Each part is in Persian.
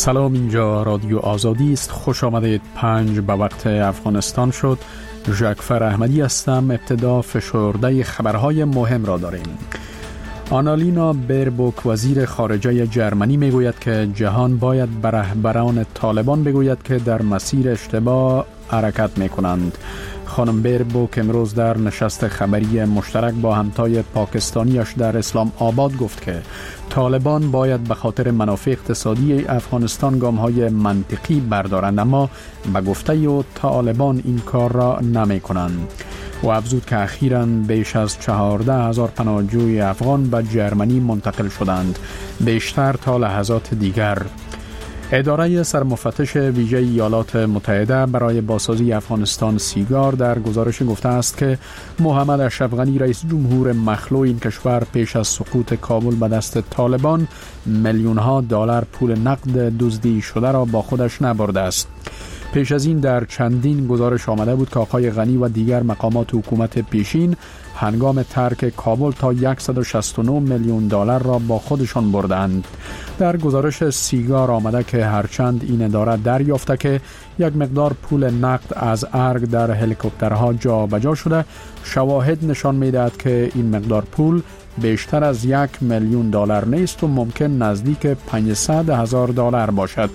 سلام، اینجا رادیو آزادی است. خوش آمدید. 5 به وقت افغانستان شد. ژاکفر احمدی هستم. ابتدا فشرده خبرهای مهم را داریم. آنالینا بیربوک وزیر خارجه جرمنی میگوید که جهان باید به رهبران طالبان بگوید که در مسیر اشتباه حرکت میکنند. خانم بیربوک امروز در نشست خبری مشترک با همتای پاکستانیش در اسلام آباد گفت که طالبان باید به خاطر منافع اقتصادی افغانستان گام‌های منطقی بردارند، اما به گفته طالبان این کار را نمی کنند. و افزود که اخیراً بیش از 14,000 پناهجوی افغان به جرمنی منتقل شدند، بیشتر تا لحظات دیگر. اداره سرمفتش ویژه ایالات متحده برای بازسازی افغانستان سیگار در گزارش گفته است که محمد اشرف غنی رئیس جمهور مخلوع این کشور پیش از سقوط کابل به دست طالبان میلیون‌ها دلار پول نقد دزدی شده را با خودش نبرده است. پیش از این در چندین گزارش آمده بود که آقای غنی و دیگر مقامات حکومت پیشین هنگام ترک کابل تا 169 میلیون دلار را با خودشان بردند. در گزارش سیگار آمده که هرچند این اداره دریافته که یک مقدار پول نقد از ارگ در هلیکوپترها جابجا شده، شواهد نشان می‌دهد که این مقدار پول بیشتر از 1 میلیون دلار نیست و ممکن نزدیک 500,000 دلار باشد.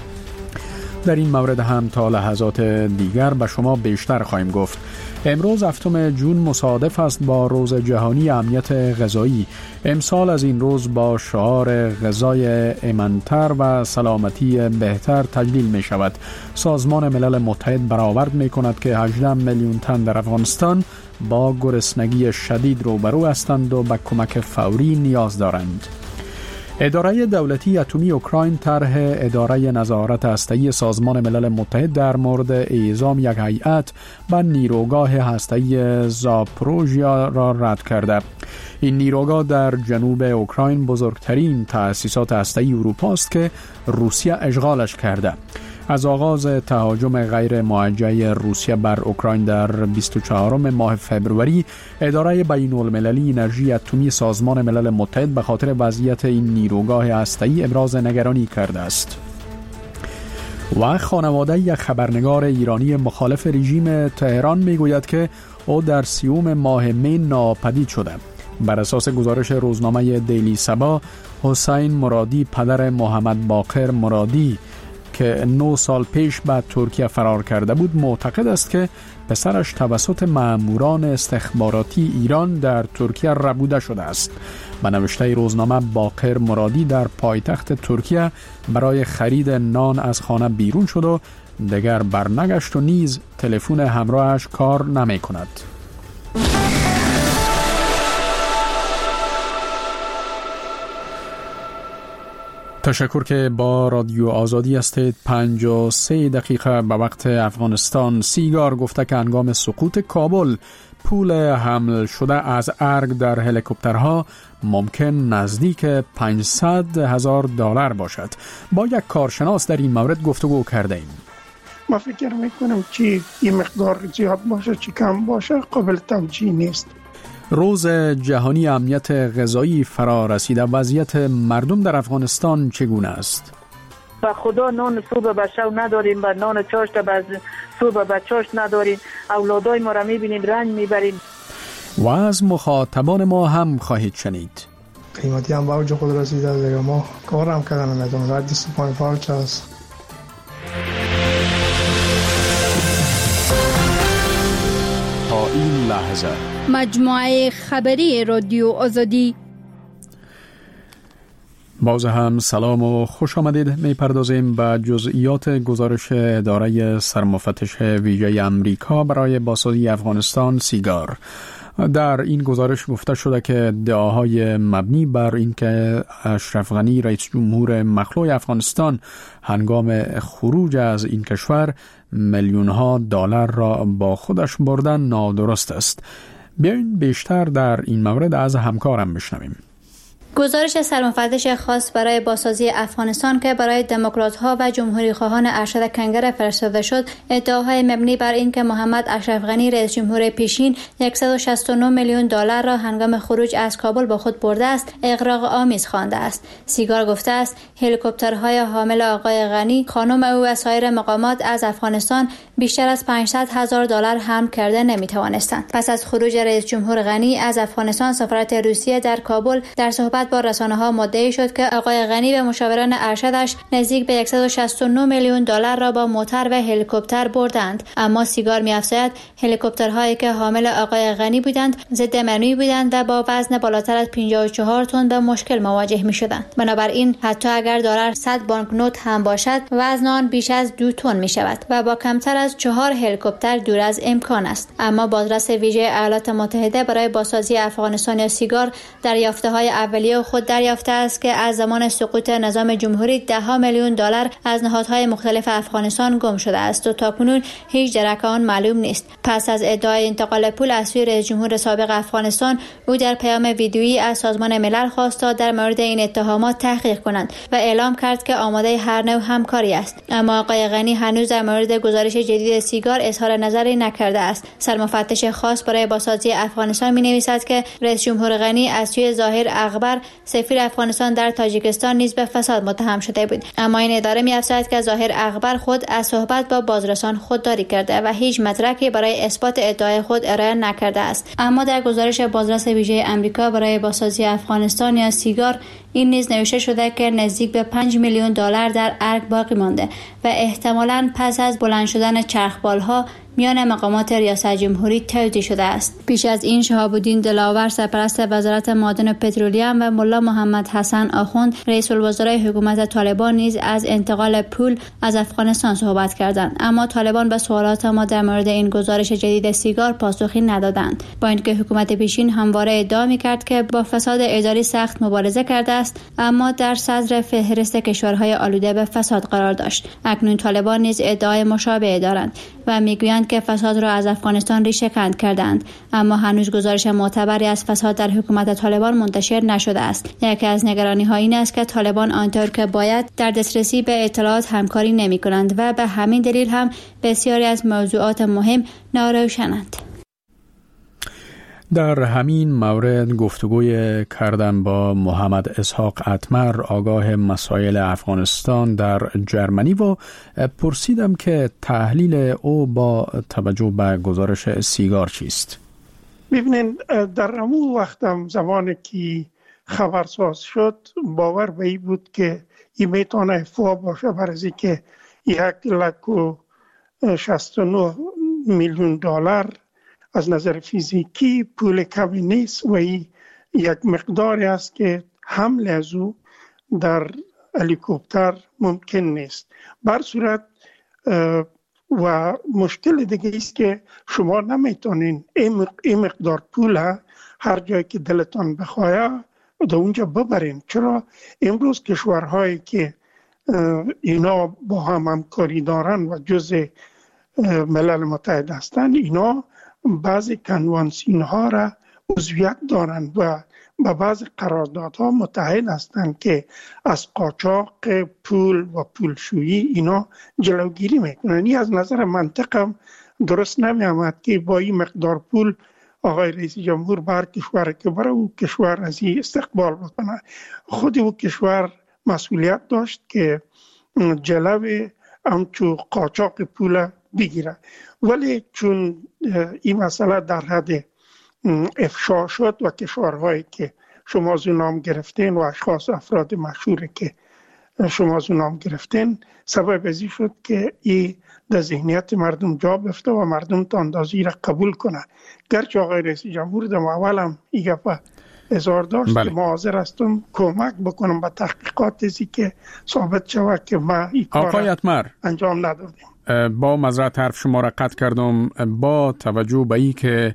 در این مورد هم تا لحظات دیگر به شما بیشتر خواهیم گفت. امروز 7 جون مصادف است با روز جهانی امنیت غذایی. امسال از این روز با شعار غذای ایمن‌تر و سلامتی بهتر تجلیل می شود. سازمان ملل متحد برآورد می کند که 18 میلیون تن در افغانستان با گرسنگی شدید روبرو هستند و به کمک فوری نیاز دارند. اداره دولتی اتمی اوکراین طرح اداره نظارت هسته‌ای سازمان ملل متحد در مورد اعزام یک هیئت به نیروگاه هسته‌ای زاپروژیا را رد کرده. این نیروگاه در جنوب اوکراین بزرگترین تأسیسات هسته‌ای اروپا است که روسیه اشغالش کرده. از آغاز تهاجم غیر موجه روسیه بر اوکراین در 24 ماه فوریه، اداره بین‌المللی انرژی اتمی سازمان ملل متحد به خاطر وضعیت این نیروگاه هسته‌ای ابراز نگرانی کرده است. و خانواده یک خبرنگار ایرانی مخالف رژیم تهران میگوید که او در 30 ماه می ناپدید شده. بر اساس گزارش روزنامه دیلی صبا، حسین مرادی پدر محمد باقر مرادی که 9 سال پیش به ترکیه فرار کرده بود معتقد است که پسرش توسط ماموران استخباراتی ایران در ترکیه ربوده شده است. به نوشته روزنامه، باقر مرادی در پایتخت ترکیه برای خرید نان از خانه بیرون شد و دیگر برنگشت و نیز تلفن همراهش کار نمی کند. تشکر که با رادیو آزادی هستید. 53 دقیقه به وقت افغانستان. سیگار گفته که هنگام سقوط کابل پول حمل شده از ارگ در هلیکوپترها ممکن نزدیک 500,000 دلار باشد. با یک کارشناس در این مورد گفتگو کرده ایم. ما فکر میکنم که این مقدار زیاد باشه چی کم باشه قابل توجیه نیست. روز جهانی امنیت غذایی فرا رسیده. وضعیت مردم در افغانستان چگونه است؟ با خدا نان صبح به شب نداریم، با نان چاشت به صبح به چاشت نداریم. اولادای ما را میبینیم رنج میبریم. و از مخاطبان ما هم خواهید شنید. قیمتی هم باوجه خود رسیده دیگه، ما کارم کردن ندارم. رد 25 پاوچ است. تا این لحظه مجموعه خبری رادیو آزادی. باز هم سلام و خوش آمدید. میپردازیم به جزئیات گزارش اداره سرمفتش ویژه امریکا برای بازسازی افغانستان سیگار. در این گزارش گفته شده که ادعاهای مبنی بر اینکه اشرف غنی رئیس جمهور مخلوع افغانستان هنگام خروج از این کشور میلیون‌ها دلار را با خودش بردن نادرست است. بیاین بیشتر در این مورد از همکارم بشنویم. گزارش سرمفتش خاص برای بازسازی افغانستان که برای دموکرات‌ها و جمهوری‌خواهان ارشد کنگره فرستاده شد، ادعاهای مبنی بر اینکه محمد اشرف غنی رئیس جمهور پیشین 169 میلیون دلار را هنگام خروج از کابل با خود برده است، اغراق آمیز خوانده است. سیگار گفته است هلیکوپترهای حامل آقای غنی، خانم او و سایر مقامات از افغانستان بیشتر از 500,000 دلار حمل کرده نمی‌توانستند. پس از خروج رئیس جمهور غنی از افغانستان، سفارت روسیه در کابل در صحبت با رسانه‌ها مدعی شد که آقای غنی به مشاوران ارشدش نزدیک به 169 میلیون دلار را با موتر و هلیکوپتر بردند. اما سیگار می‌افزاید هلیکوپترهایی که حامل آقای غنی بودند ضد منوی بودند و با وزن بالاتر از 54 تن به مشکل مواجه می‌شدند. بنابراین حتی اگر دلار 100 بانکنوت هم باشد، وزن آن بیش از 2 تن می‌شود و با کمتر از 4 هلیکوپتر دور از امکان است. اما بازرس ویژه ایالات متحده برای بازسازی افغانستان یا سیگار در یافته‌های اولیه خود دریافته است که از زمان سقوط نظام جمهوری 10 میلیون دلار از نهادهای مختلف افغانستان گم شده است و تاکنون هیچ درک آن معلوم نیست. پس از ادعای انتقال پول از سوی رئیس جمهور سابق افغانستان، او در پیام ویدیویی از سازمان ملل خواست تا در مورد این اتهامات تحقیق کنند و اعلام کرد که آماده هر نوع همکاری است. اما آقای غنی هنوز در مورد گزارش جدید سیگار اظهار نظری نکرده است. سرمفتش خاص برای بازسازی افغانستان می‌نویسد که رئیس جمهور غنی از سوی ظاهر اغبر، سفیر افغانستان در تاجیکستان، نیز به فساد متهم شده بود. اما این اداره می‌افزاید که ظاهر اغبر خود از صحبت با بازرسان خودداری کرده و هیچ مدرکی برای اثبات ادعای خود ارائه نکرده است. اما در گزارش بازرس ویژه آمریکا برای بازسازی افغانستان یا سیگار این نیز نوشته شده که نزدیک به 5 میلیون دلار در ارگ باقی مانده و احتمالاً پس از بلند شدن چرخبال‌ها میان مقامات ریاست جمهوری توزیع شده است. پیش از این شهاب الدین دلاور، سرپرست وزارت معادن و پترولیوم، و ملا محمد حسن آخوند، رئیس الوزرای حکومت طالبان، نیز از انتقال پول از افغانستان صحبت کردند. اما طالبان به سوالات ما در مورد این گزارش جدید سیگار پاسخی ندادند، با اینکه حکومت پیشین همواره ادعا می‌کرد که با فساد اداری سخت مبارزه کرده است، اما در صدر فهرست کشورهای آلوده به فساد قرار داشت. اکنون طالبان نیز ادعای مشابه دارند و میگویند که فساد را از افغانستان ریشه کند کردند، اما هنوز گزارش معتبری از فساد در حکومت طالبان منتشر نشده است. یکی از نگرانی‌ها این است که طالبان آنطور که باید در دسترسی به اطلاعات همکاری نمی‌کنند و به همین دلیل هم بسیاری از موضوعات مهم ناروشنند. در همین مورد گفتگوی کردم با محمد اسحاق اتمر، آگاه مسائل افغانستان در جرمنی، و پرسیدم که تحلیل او با توجه به گزارش سیگار چیست. ببینید، در همون وقتم زمانی که خبرساز شد، باور به این بود که این میتونه افوا باشه، برای که 169 میلیون دلار از نظر فیزیکی پول کمی نیست و این یک مقداری است که حمل از او در هلیکوپتر ممکن نیست. بر صورت و مشکل دیگه است که شما نمیتونین این مقدار پول هر جایی که دلتان بخواه در اونجا ببرین. چرا امروز کشورهایی که اینا با هم همکاری دارن و جزء ملل متحد هستند، اینا بعضی کنوانسیون ها را عضویت دارند و با بعضی قراردادها متحد هستند که از قاچاق پول و پولشویی اینا جلوگیری میکنند. این از نظر منطقم درست نمی آمد که با این مقدار پول آقای رئیس جمهور بر کشور که برای او کشور از این استقبال بکنه. خود او کشور مسئولیت داشت که جلوی همچو قاچاق پول بگیره، ولی چون این مسئله در حد افشا شد و کشورهایی که شما از نام گرفتین و اشخاص افراد مشهوری که شما از نام گرفتین، سبب ازی شد که این در ذهنیت مردم جا بفته و مردم تا اندازی را قبول کنه. گرچه آقای رئیس جمهور در اولم این گفت اظهار داشت که ما حاضر هستم کمک بکنم به تحقیقات ازی که ثابت شود که ما این کار انجام ندادیم. با معذرت حرف شما را قطع کردم. با توجه به این که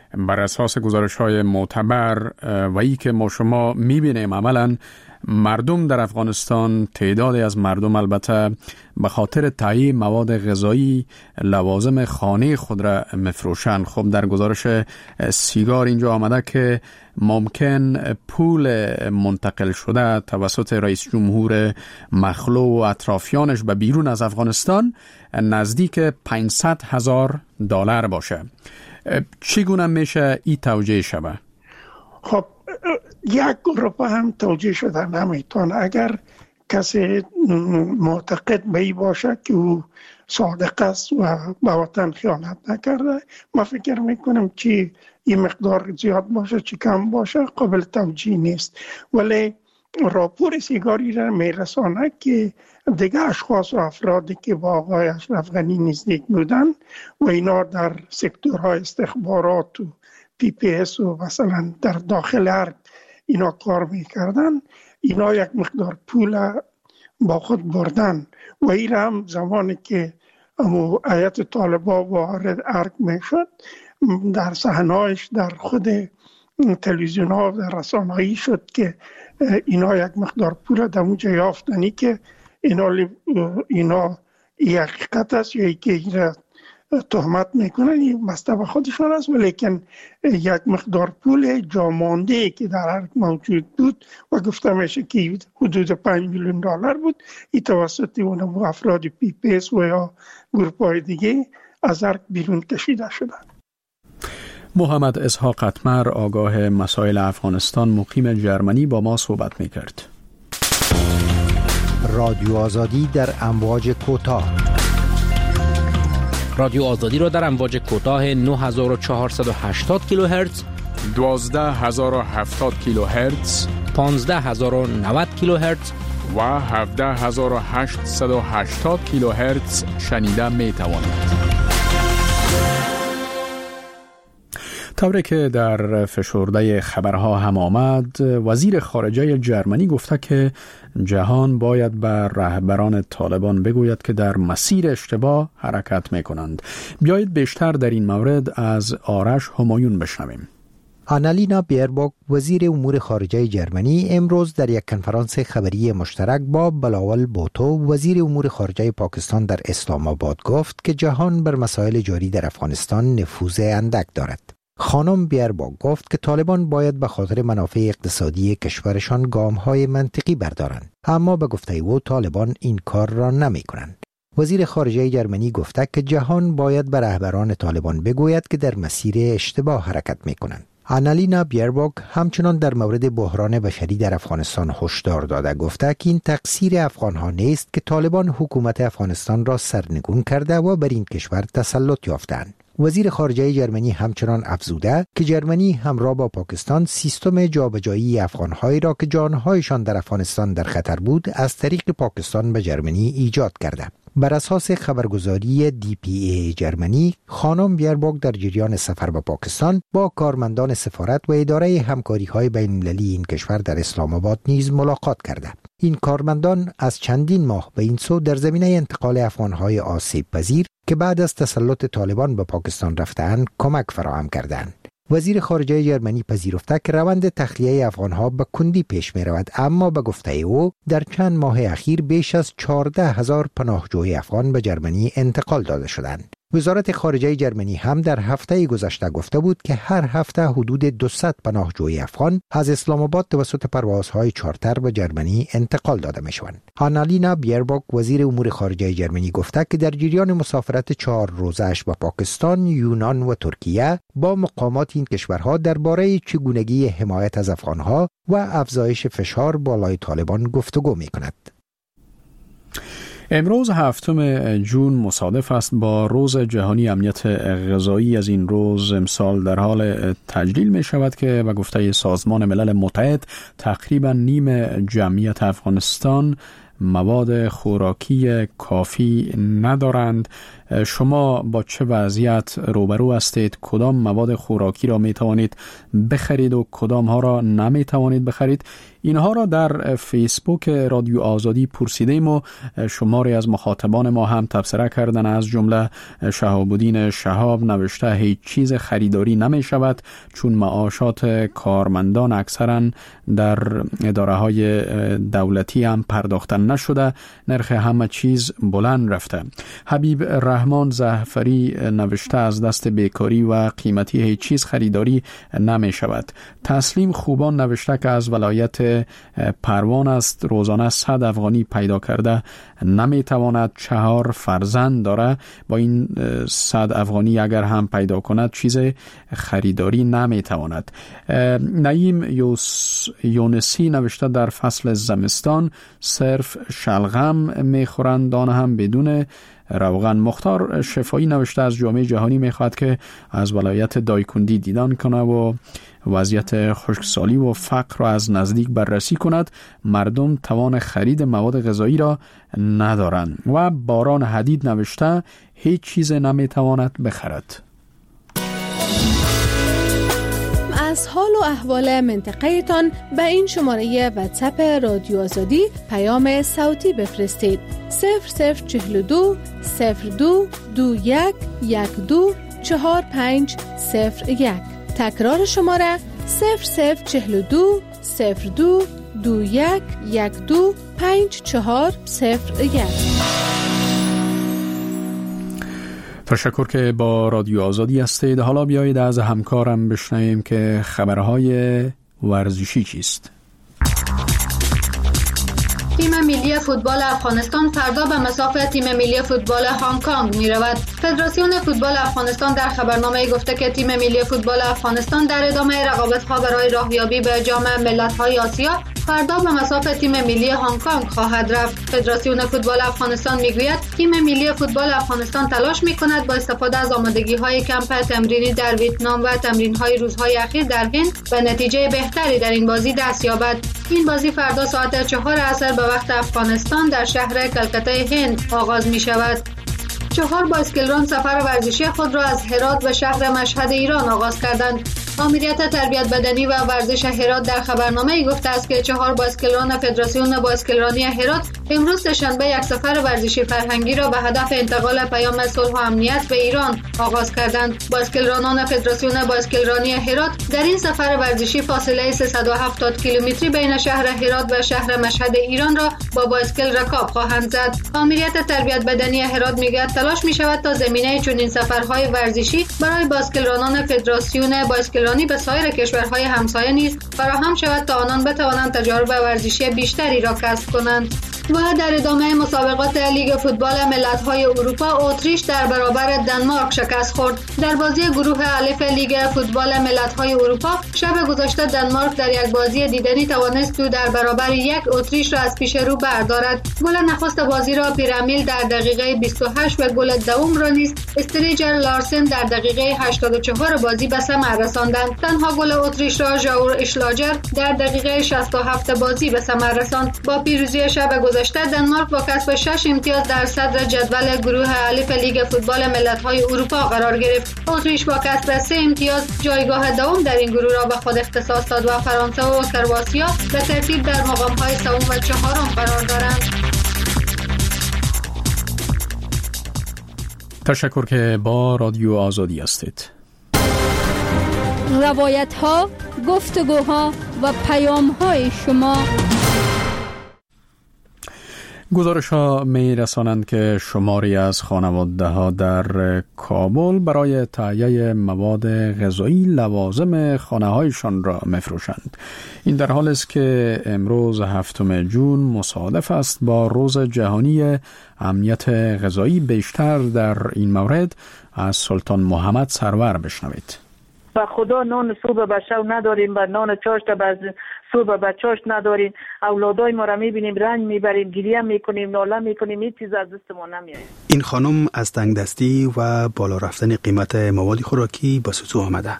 بر اساس گزارش‌های معتبر و ای که ما شما می‌بینیم عملاً مردم در افغانستان، تعدادی از مردم البته به خاطر تهیه مواد غذایی لوازم خانه خود را مفروشند. خب در گزارش سیگار اینجا آمده که ممکن پول منتقل شده توسط رئیس جمهور مخلوع و اطرافیانش به بیرون از افغانستان نزدیک $500,000 باشه. چگونه میشه این توجیه شود؟ خب یک گروه هم توجیه شده نمیتونه. اگر کسی معتقد به این باشه که او صادق است و به وطن خیانت نکرده، ما فکر میکنم که این مقدار زیاد باشه چی کم باشه قابل توجیه نیست. ولی راپور سیگاری را میرسانه که دیگه اشخاص و افرادی که با آقای اشرف غنی نزدیک بودن و اینا در سکتورهای استخبارات و PPS و مثلا در داخل ارگ اینا کار میکردن، اینا یک مقدار پول با خود بردن و این هم زمانی که هیئت طالبان وارد ارگ میشد در صحنه‌اش در خود تلویزیون ها و در رسانه‌ای شد که اینا یک مقدار پول در اونجا یافتنی که اینا حقیقت است یا که اینا تهمت میکنن این مستوى خودشان است، ولیکن یک مقدار پول جامانده که در ارگ موجود بود و گفته میشه که حدود $5 میلیون بود، این توسط اون افراد PPS و یا گروپ های دیگه از ارگ بیرون کشیده شده. محمد اسحاق اتمر، آگاه مسائل افغانستان، مقیم جرمنی، با ما صحبت میکرد. رادیو آزادی در امواج کوتاه. رادیو آزادی را در امواج کوتاه 9480 کیلوهرتز، 12070 کیلوهرتز، 15090 کیلوهرتز و 17880 کیلوهرتز شنیده می توانید. طوری که در فشرده خبرها هم آمد، وزیر خارجه جرمنی گفته که جهان باید بر رهبران طالبان بگوید که در مسیر اشتباه حرکت میکنند. بیایید بیشتر در این مورد از آرش همایون بشنویم. آنالینا بیرباک، وزیر امور خارجه جرمنی، امروز در یک کنفرانس خبری مشترک با بلاول بوتو، وزیر امور خارجه پاکستان، در اسلام آباد گفت که جهان بر مسائل جاری در افغانستان نفوذ اندک دارد. خانم بیرباک گفت که طالبان باید به خاطر منافع اقتصادی کشورشان گام‌های منطقی بردارند، اما به گفته او طالبان این کار را نمی کنند. وزیر خارجه جرمنی گفته که جهان باید به رهبران طالبان بگوید که در مسیر اشتباه حرکت می کنند. آنالینا بیرباک همچنان در مورد بحران بشری در افغانستان هشدار داده گفته که این تقصیر افغانها نیست که طالبان حکومت افغانستان را سرنگون کرده و بر این کشور تسلط یافتند. وزیر خارجه جرمنی همچنان افزوده که جرمنی همراه با پاکستان سیستم جابجایی افغانهایی را که جانهایشان در افغانستان در خطر بود از طریق پاکستان به جرمنی ایجاد کرده. بر اساس خبرگزاری DPA جرمنی، خانم بیرباک در جریان سفر به پاکستان با کارمندان سفارت و اداره همکاری‌های بین‌المللی این کشور در اسلام آباد نیز ملاقات کرده. این کارمندان از چندین ماه به این سو در زمینه انتقال افغان‌های آسیب پذیر که بعد از تسلط طالبان به پاکستان رفتند کمک فراهم کردند. وزیر خارجه جرمنی پذیرفته که روند تخلیه افغانها به کندی پیش می رود، اما به گفته او در چند ماه اخیر بیش از 14,000 پناهجوی افغان به جرمنی انتقال داده شدند. وزارت خارجه جرمنی هم در هفته گذشته گفته بود که هر هفته حدود 200 پناهجوی افغان از اسلام آباد توسط پروازهای چارتر به جرمنی انتقال داده می شوند. آنالینا بیرباک، وزیر امور خارجه جرمنی گفته که در جریان مسافرت 4 روزه‌اش به پاکستان، یونان و ترکیه با مقامات این کشورها درباره چگونگی حمایت از افغانها و افزایش فشار بالای طالبان گفتگو می کند. امروز 7 جون مصادف است با روز جهانی امنیت غذایی. از این روز امسال در حال تجلیل می شود که به گفته سازمان ملل متحد تقریبا نیم جمعیت افغانستان مواد خوراکی کافی ندارند. شما با چه وضعیت روبرو هستید؟ کدام مواد خوراکی را می توانید بخرید و کدام ها را نمی توانید بخرید؟ اینها را در فیسبوک رادیو آزادی پرسیدیم و شماری از مخاطبان ما هم تبصره کردن. از جمله شهاب الدین شهاب نوشته هیچ چیز خریداری نمی شود چون معاشات کارمندان اکثرا در اداره های دولتی هم پرداخته نشده، نرخ همه چیز بلند رفته. حبیب رحمان زعفری نوشته از دست بیکاری و قیمتی هیچ چیز خریداری نمی شود. تسلیم خوبان نوشته که از ولایت پروان است، روزانه 100 افغانی پیدا کرده نمی تواند، 4 فرزند داره، با این 100 افغانی اگر هم پیدا کند چیز خریداری نمی تواند. نعیم یونسی نوشته در فصل زمستان صرف شلغم می خورند، آن هم بدون روغن. مختار شفایی نوشته از جامعه جهانی میخواد که از ولایت دایکندی دیدن کنه و وضعیت خشکسالی و فقر را از نزدیک بررسی کند. مردم توان خرید مواد غذایی را ندارند. و باران حدید نوشته هیچ چیز نمیتواند بخرد. از حال و احوال منطقه تان به این شماره واتساپ رادیو آزادی پیام صوتی بفرستید. 0042 02 21 12 4501. تکرار شماره 0042 02 21 12 5401. تشکر که با رادیو آزادی هستید. حالا بیایید از همکارم بشنویم که خبرهای ورزشی چیست. تیم ملی فوتبال افغانستان فردا به مصاف تیم ملی فوتبال هنگ کنگ می رود. فدراسیون فوتبال افغانستان در خبرنامه گفته که تیم ملی فوتبال افغانستان در ادامه رقابت‌ها برای راهیابی به جام ملت‌های آسیا فردا به مصاف تیم ملی هنگ کنگ خواهد رفت. فدراسیون فوتبال افغانستان میگوید تیم ملی فوتبال افغانستان تلاش می‌کند با استفاده از آمادگی‌های کمپ تمرینی در ویتنام و تمرین‌های روزهای اخیر در هند به نتیجه بهتری در این بازی دست یابد. این بازی فردا ساعت 4 عصر به وقت افغانستان در شهر کلکته هند آغاز می‌شود. 4 بایسکلران سفر ورزشی خود را از هرات به شهر مشهد ایران آغاز کردند. ماموریت تربیت بدنی و ورزش هرات در خبرنامه گفته است که 4 بایسکلران فدراسیون بایسکلرانی هرات امروز سه‌شنبه یک سفر ورزشی فرهنگی را به هدف انتقال پیام صلح و امنیت به ایران آغاز کردند. بایسکلرانان فدراسیون بایسکلرانی هرات در این سفر ورزشی فاصله 370 کیلومتری بین شهر هرات و شهر مشهد ایران را با بایسکل رکاب خواهند زد. ماموریت تربیت بدنی هرات میگوید تلاش می شود تا زمینه چنین سفرهای ورزشی برای بایسکلرانان فدراسیون بایسکلرانی به سایر کشورهای همسایه نیز فراهم شود تا آنان بتوانند تجارب ورزشی بیشتری را کسب کنند. و در ادامه مسابقات لیگ فوتبال ملت‌های اروپا، اتریش در برابر دانمارک شکست خورد. در بازی گروه الف لیگ فوتبال ملت‌های اروپا شب گذشته دانمارک در یک بازی دیدنی توانست 2 در برابر 1 اتریش را از پیش رو بردارد. گل نخست بازی را پیرامیل در دقیقه 28 و گل دوم را نیز استریجر لارسن در دقیقه 84 بازی به ثمر رساندند. تنها گل اتریش را ژاور اشلاجر در دقیقه 67 بازی به ثمر رساند. با پیروزی شب گذشته دانمارک با کسب 6 امتیاز در صدر جدول گروه الف لیگ فوتبال ملت‌های اروپا قرار گرفت. اتریش با کسب 3 امتیاز جایگاه دوم در این گروه را به خود اختصاص داد و فرانسه و کرواتیا به ترتیب در مقام‌های سوم و چهارم قرار دارند. تشکر که با رادیو آزادی هستید. روایت‌ها، گفتگوها و پیام‌های شما. گزارش‌ها می‌رسانند که شماری از خانواده‌ها در کابل برای تهیه مواد غذایی لوازم خانه‌هایشان را می‌فروشند. این در حالی است که امروز 7 جون مصادف است با روز جهانی امنیت غذایی. بیشتر در این مورد از سلطان محمد سرور بشنوید. و خدا نان صبح به شب نداریم و نان چاشت صبح به چاشت نداریم. اولادای ما را میبینیم رنج میبریم، گریه میکنیم، ناله میکنیم، این چیز از دست ما نمیاد. این خانم از تنگ دستی و بالا رفتن قیمت مواد خوراکی به سوزو آمده.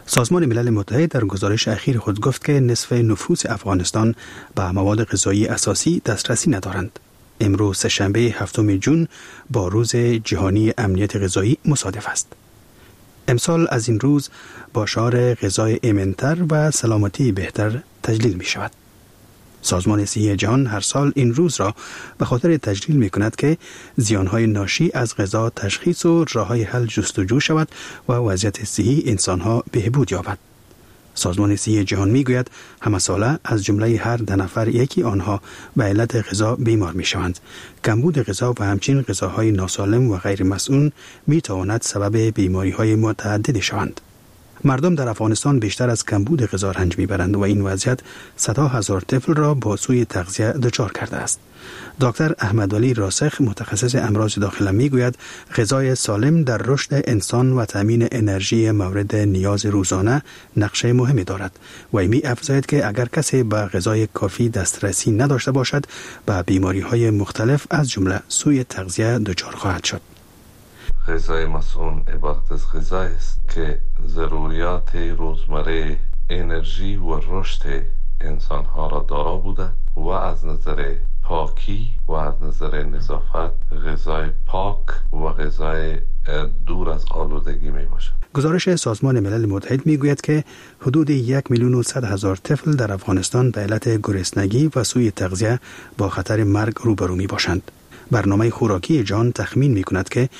سازمان ملل متحد در گزارش اخیر خود گفت که نصف نفوس افغانستان به مواد غذایی اساسی دسترسی ندارند. امروز سه‌شنبه 7 جون با روز جهانی امنیت غذایی مصادف است. امسال از این روز با شعار غذای ایمن‌تر و سلامتی بهتر تجلیل می شود. سازمان صحی جهان هر سال این روز را به خاطر تجلیل می کند که زیانهای ناشی از غذا تشخیص و راه‌های حل جستجو شود و وضعیت صحی انسانها بهبود یابد. سازمان صحی جهان می گوید همه ساله از جمله هر 10 نفر یکی آنها به علت غذا بیمار می شوند. کمبود غذا و همچنین غذاهای ناسالم و غیر مسئول می تواند سبب بیماری های متعددی شوند. مردم در افغانستان بیشتر از کمبود غذا رنج میبرند و این وضعیت صدها هزار طفل را با سوء تغذیه دچار کرده است. دکتر احمدعلی راسخ متخصص امراض داخله میگوید غذای سالم در رشد انسان و تامین انرژی مورد نیاز روزانه نقش مهمی دارد و می افزاید که اگر کسی به غذای کافی دسترسی نداشته باشد به بیماری های مختلف از جمله سوء تغذیه دچار خواهد شد. غذای مسئول عبارت از غذایی است که ضروریات روزمره انرژی و رشد انسانها را دارا بوده و از نظر پاکی و از نظر نظافت غذای پاک و غذای دور از آلودگی می باشد. گزارش سازمان ملل متحد می گوید که حدود 1,100,000 طفل در افغانستان به علت گرسنگی و سوء تغذیه با خطر مرگ روبرو می باشند. برنامه خوراکی جهان تخمین می کند که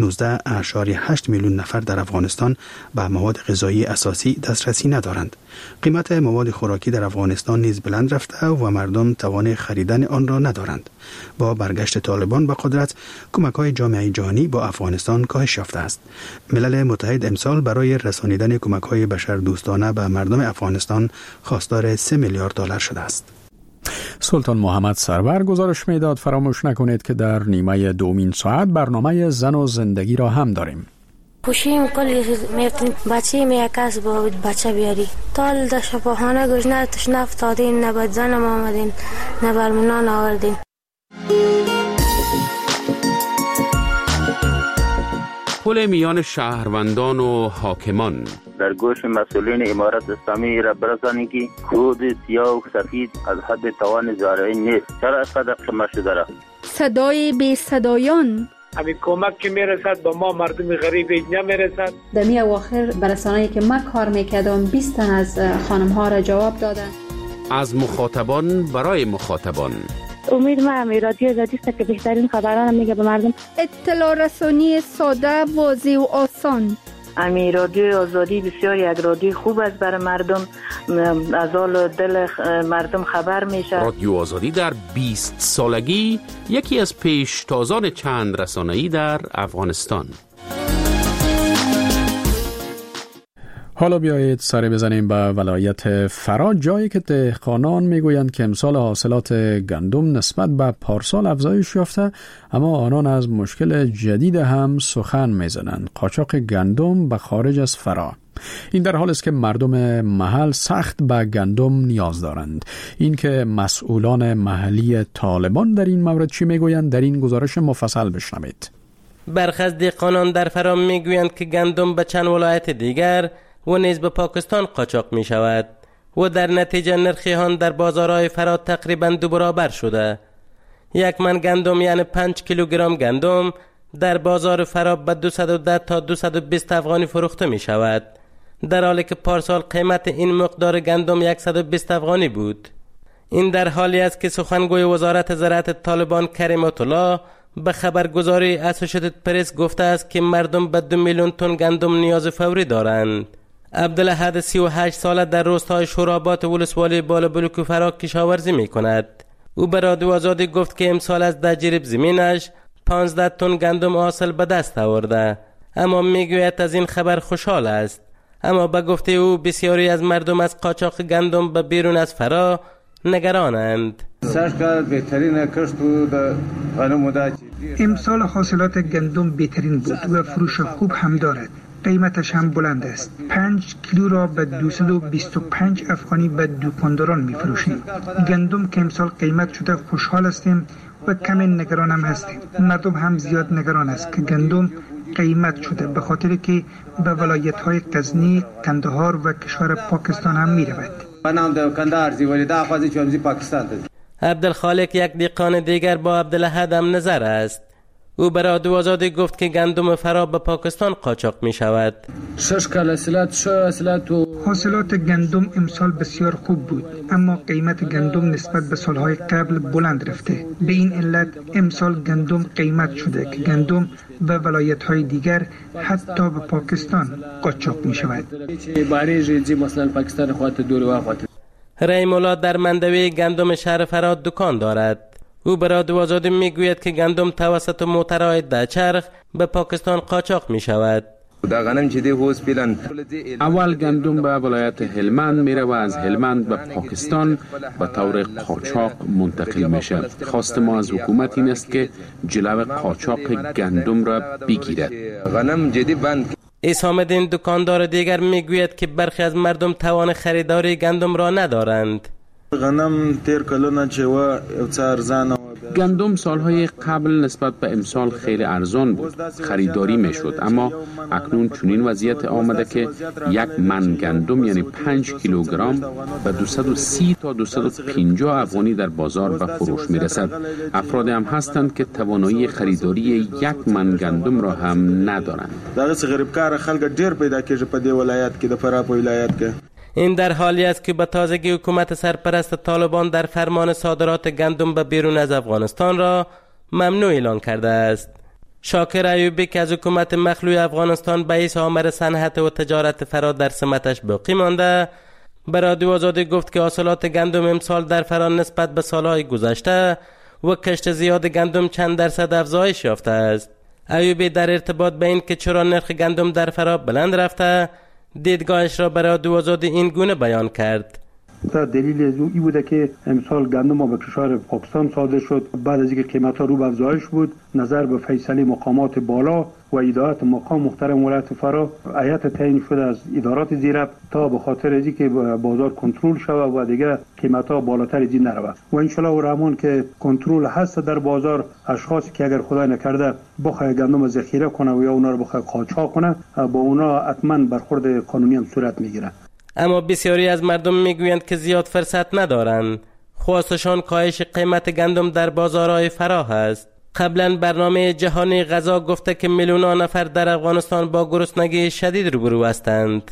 19.8 میلیون نفر در افغانستان به مواد غذایی اساسی دسترسی ندارند. قیمت مواد خوراکی در افغانستان نیز بلند رفته و مردم توان خریدن آن را ندارند. با برگشت طالبان به قدرت، کمک‌های جامعه جهانی با افغانستان کاهش یافته است. ملل متحد امسال برای رسانیدن کمک‌های بشردوستانه به مردم افغانستان خواستار 3 میلیارد دلار شده است. سلطان محمد سرور گزارش میداد. فراموش نکنید که در نیمه دومین ساعت برنامه زن و زندگی را هم داریم. خوشیم کلی میفتیم بچه میکس با بچه بیاری تال در شفاخانه گشنه تشنه افتادین نه بد زنم آمدین نه برمونان آوردین. پل میان شهروندان و حاکمان در گوش مسئولین امارت اسلامی را برسانید که خود سیاه و سفید از حد توان زارعین نیست. چرا اینقدر قیمت شده را؟ صدای بی صدایان همین کمک که میرسد با ما مردم غریب نمیرسد. در می اواخر برسانه‌ای که من کار میکردم 20 تن از خانم ها را جواب دادن. از مخاطبان برای مخاطبان. امید من رادیو آزادی است که بهترین خبران میگه به مردم. اطلاع رسانی ساده، واضح و آسان. امی رادیو آزادی بسیار یک رادیو خوب است برای مردم، از حال دل مردم خبر میشه. رادیو آزادی در 20 سالگی یکی از پیشتازان چند رسانه‌ای در افغانستان. حالا بیایید سری بزنیم به ولایت فرا، جایی که دهقانان میگویند که امسال حاصلات گندم نسبت به پارسال افزایش یافته، اما آنان از مشکل جدید هم سخن میزنند: قاچاق گندم به خارج از فرا. این در حالی است که مردم محل سخت به گندم نیاز دارند. این که مسئولان محلی طالبان در این مورد چی میگویند در این گزارش مفصل بشنوید. برخی از دهقانان در فرا میگویند که گندم به چند ولایت دیگر و نیز به پاکستان قاچاق می شود و در نتیجه نرخ آن در بازارهای فرا تقریباً 2 برابر شده. 1 من گندم یعنی 5 کیلوگرم گندم در بازار فرا به 210 تا 220 افغانی فروخته می شود، در حالی که پارسال قیمت این مقدار گندم 120 افغانی بود. این در حالی است که سخنگوی وزارت زراعت طالبان کریم الله به خبرگزاری اسوشیتد پرس گفته است که مردم به 2 میلیون تن گندم نیاز فوری دارند. عبدالاحد 38 ساله در روستای شورابات ولسوالی بالابلوک فرا کشاورزی می کند. او به رادیو آزادی گفت که امسال از 10 جریب زمینش 15 تن گندم حاصل به دست آورده، اما میگوید از این خبر خوشحال است. اما به گفته او بسیاری از مردم از قاچاق گندم به بیرون از فرا نگرانند. امسال حاصلات گندم بهترین بود و فروش خوب هم دارد. قیمتش هم بلند است. 5 کیلو را به 225 افغانی به دکانداران می فروشیم. گندم که امسال قیمت شده خوشحال هستیم و کمی نگران هم هستیم. مردم هم زیاد نگران است که گندم قیمت شده به خاطر که به ولایت‌های غزنی، قندهار و کشور پاکستان هم می‌رود. عبدالخالق یک دهقان دیگر با عبدالأحد هم نظر است. او به رادیو آزادی گفت که گندم فرا به پاکستان قاچاق می شود. حاصلات گندم امسال بسیار خوب بود، اما قیمت گندم نسبت به سالهای قبل بلند رفته. به این علت امسال گندم قیمت شده که گندم به ولایت‌های دیگر حتی به پاکستان قاچاق می شود. رحیم در مندوی گندم شهر فرا دکان دارد. او به رادیو آزادی میگوید که گندم توسط موترهای دچرخ به پاکستان قاچاق می شود. اول گندم به ولایت هلمند میره و از هلمند به پاکستان به طور قاچاق منتقل میشه. خواست ما از حکومت این است که جلو قاچاق گندم را بگیرد. اسامالدین دکاندار دیگر میگوید که برخی از مردم توان خریداری گندم را ندارند. گندم سالهای قبل نسبت به امسال خیلی ارزان بود، خریداری میشد، اما اکنون چنین وضعیت آمده که یک من گندم یعنی 5 کیلوگرم به 230 تا 250 افغانی در بازار به فروش میرسد. افراد هم هستند که توانایی خریداری یک من گندم را هم ندارند. این در حالی است که به تازگی حکومت سرپرست طالبان در فرمان صادرات گندم به بیرون از افغانستان را ممنوع اعلان کرده است. شاکر ایوبی که از حکومت مخلوع افغانستان به حیث آمر صنعت و تجارت فرا در سمتش باقی مانده، به رادیو آزادی گفت که حاصلات گندم امسال در فرا نسبت به سالهای گذشته و کشت زیاد گندم چند درصد افزایش یافته است. ایوبی در ارتباط به این که چرا نرخ گندم در فرا بلند رفته، دیدگاهش را برای رادیو آزادی این گونه بیان کرد. دلیل از او بوده که امسال گندم به کشور پاکستان صادر شد. بعد از اینکه قیمت‌ها رو به افزایش بود، نظر به فیصله مقامات بالا و ادارات مقام محترم ولایت فرا، هیئت تعیین شده از ادارات زیرا تا به خاطر از اینکه بازار کنترل شود و دیگه قیمت‌ها بالاتر از این نرود و ان شاء الله رحمان که کنترل هست در بازار، اشخاصی که اگر خدای نکرده بخواد گندم ذخیره کنه و یا اونا رو بخواد قاچاق کنه، با اونا حتما برخورد قانونی هم صورت میگیره. اما بسیاری از مردم میگویند که زیاد فرصت ندارند. خواستشان کاهش قیمت گندم در بازارهای فرا است. قبلا برنامه جهانی غذا گفته که میلیون‌ها نفر در افغانستان با گرسنگی شدید روبرو هستند.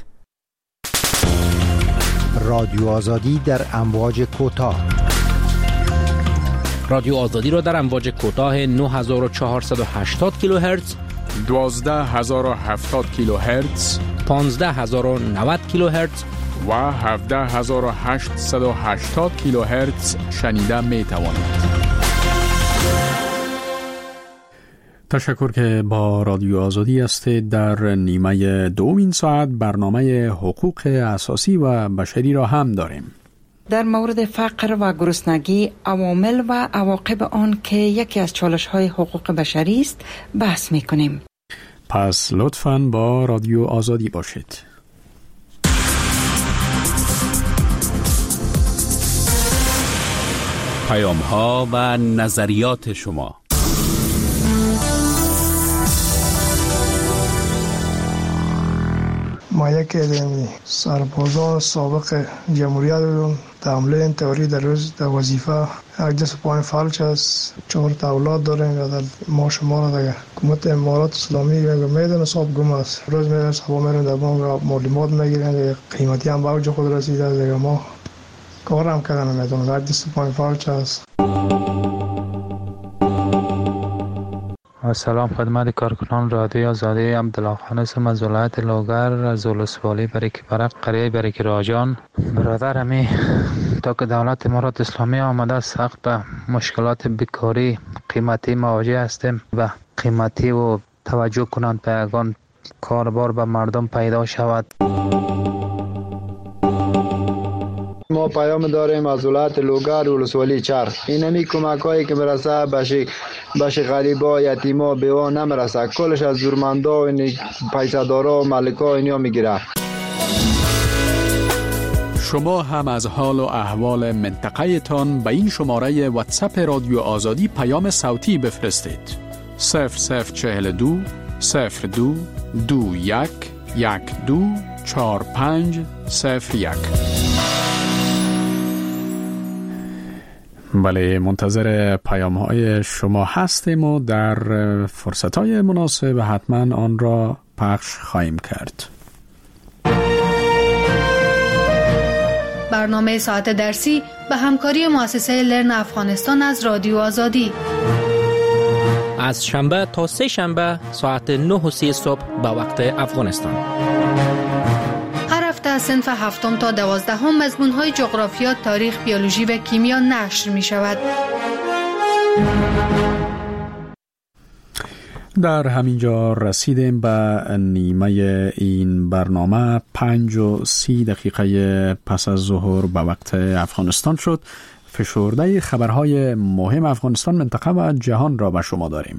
رادیو آزادی در امواج کوتاه. رادیو آزادی را در امواج کوتاه 9480 کیلوهرتز، 12070 کیلوهرتز، 15090 کیلوهرتز و 17880 کیلوهرتز شنیده می توانید. تشکر که با رادیو آزادی هستید. در نیمه دوم این ساعت برنامه حقوق اساسی و بشری را هم داریم. در مورد فقر و گرسنگی، عوامل و عواقب آن که یکی از چالش‌های حقوق بشری است بحث می‌کنیم. پس لطفاً با رادیو آزادی باشید. پیام‌ها و نظریات شما. ما یکی از سربازان سابق جمهوریت بودم. در حمله تئوری در روز در وظیفه یک سپاه فلج است. 4 اولاد داریم و در ما شما را در حکومت امارات اسلامی میدن حساب گم است. روز میرن سپاه میرن در بانک معلومات میگیرن، قیمتی هم به اوج خود رسیده. دیگه ما کار هم کردن نمیتونم. یک سپاه فلج است. سلام خدمت کارکنان رادیو آزادی. عبدالله خان هستم از ولایت لوگر، از ولسوالی بریک برق، قریه بریک راجان. برادر همی تا که دولت امارات اسلامی آمده سخت به مشکلات بیکاری قیمتی مواجه هستیم و قیمتی و توجه کنند به یگان کاربار به مردم پیدا شود. ما پیام داریم از ولایت لوگر و ولسوالی چرخ. این همی کمک هایی که برسه بشه غریبا، یتیما، بیوا نمیرسه. کلش از زورمندا و پیسدارا و ملکا اینیا میگیره. شما هم از حال و احوال منطقه تان به این شماره واتساپ رادیو آزادی پیام صوتی بفرستید. 0042 0221124501. بله، منتظر پیام های شما هستیم و در فرصت های مناسب حتما آن را پخش خواهیم کرد. برنامه ساعت درسی به همکاری مؤسسه لرن افغانستان از رادیو آزادی از شنبه تا سه شنبه ساعت 9:30 صبح به وقت افغانستان. هر هفته از صنف 7 تا 12 مضمون‌های جغرافیا، تاریخ، بیولوژی و کیمیا نشر می شود. در همینجا رسیدیم به نیمه این برنامه. 5:30 پس از ظهر به وقت افغانستان شد. فشرده خبرهای مهم افغانستان، منطقه و جهان را به شما داریم.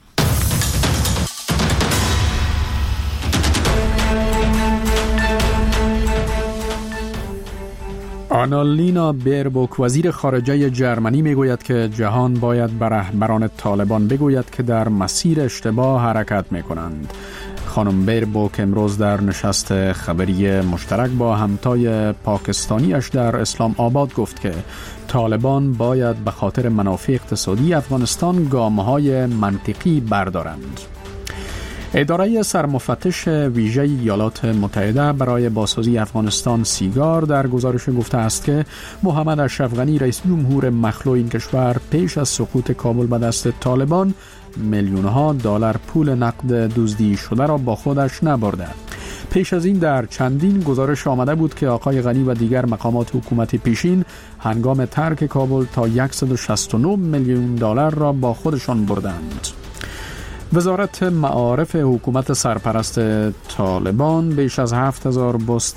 آنالینا بیربوک، وزیر خارجه جرمنی، میگوید که جهان باید به رهبران طالبان بگوید که در مسیر اشتباه حرکت میکنند. خانم بیربوک امروز در نشست خبری مشترک با همتای پاکستانیش در اسلام آباد گفت که طالبان باید به خاطر منافع اقتصادی افغانستان گام‌های منطقی بردارند. اداره سرمفتش ویژه ایالات متحده برای بازسازی افغانستان سیگار در گزارش گفته است که محمد اشرف غنی، رئیس جمهور مخلوع این کشور، پیش از سقوط کابل به دست طالبان میلیون‌ها دلار پول نقد دزدی شده را با خودش نبرده. پیش از این در چندین گزارش آمده بود که آقای غنی و دیگر مقامات حکومت پیشین هنگام ترک کابل تا 169 میلیون دلار را با خودشان بردند. وزارت معارف حکومت سرپرست طالبان بیش از 7000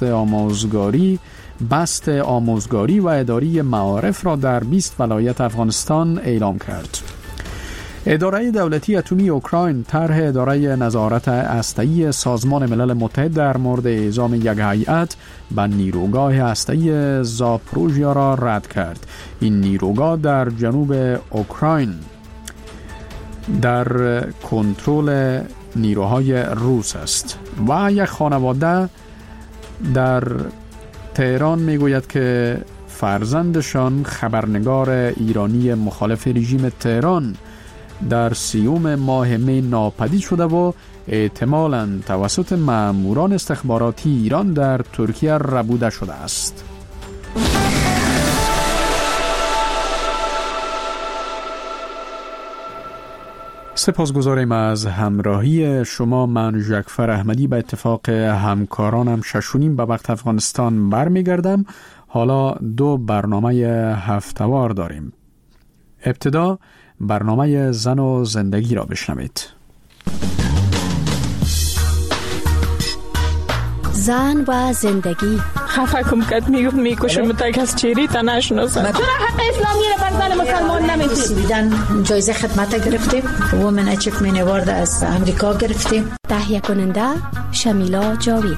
بست آموزگاری و اداری معارف را در 20 ولایت افغانستان اعلام کرد. اداره دولتی اتمی اوکراین طرح اداره نظارت هسته‌ای سازمان ملل متحد در مورد اعزام یک هیئت به نیروگاه هسته‌ای زاپروژیا را رد کرد. این نیروگاه در جنوب اوکراین در کنترل نیروهای روس است. و یک خانواده در تهران میگوید که فرزندشان، خبرنگار ایرانی مخالف رژیم تهران، در 30 ماه می ناپدید شده و احتمالاً توسط ماموران استخباراتی ایران در ترکیه ربوده شده است. سپاسگزاریم از همراهی شما. من جعفر احمدی به اتفاق همکارانم 6:30 به وقت افغانستان برمیگردم. حالا 2 برنامه هفته‌وار داریم. ابتدا برنامه زن و زندگی را بشنوید. زن و زندگی. خفه کم کت میکشم تا کس چیری تا نشناسم. چرا حق اسلامی را بر زن مسلمان نمیدید؟ سویدن جایزه خدمت گرفتیم. وومن اچیومنت اوارد از امریکا گرفتیم. تهیه کننده شمیلا جاوید.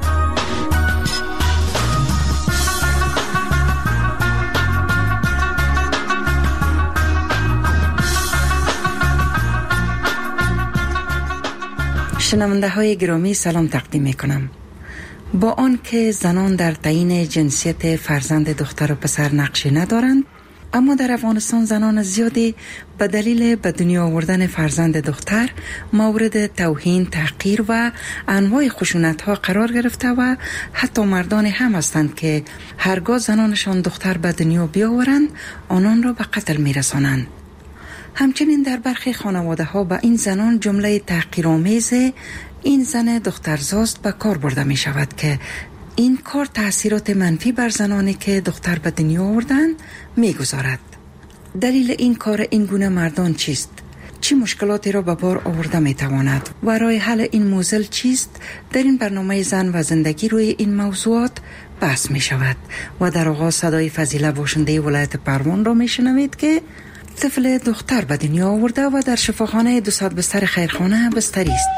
شنونده های گرامی، سلام تقدیم می کنم. با آن که زنان در تعیین جنسیت فرزند دختر و پسر نقشی ندارند، اما در افغانستان زنان زیادی به دلیل به دنیا آوردن فرزند دختر مورد توهین، تحقیر و انواع خشونت ها قرار گرفته و حتی مردان هم هستند که هرگاه زنانشان دختر به دنیا بیاورند آنان را به قتل می رسانند. همچنین در برخی خانواده ها به این زنان جمله تحقیرآمیز این زن دخترزاست به کار برده می شود که این کار تأثیرات منفی بر زنانی که دختر به دنیا آوردند می گذارد. دلیل این کار این گونه مردان چیست؟ چه مشکلاتی را به بار آورده می تواند و راه حل این معضل چیست؟ در این برنامه زن و زندگی روی این موضوعات بحث می شود و در آغاز صدای فضیله باشنده ولایت پروان را می شنوید که طفل دختر به دنیا آورده و در شفاخانه 200 بستر خیرخانه بستری است.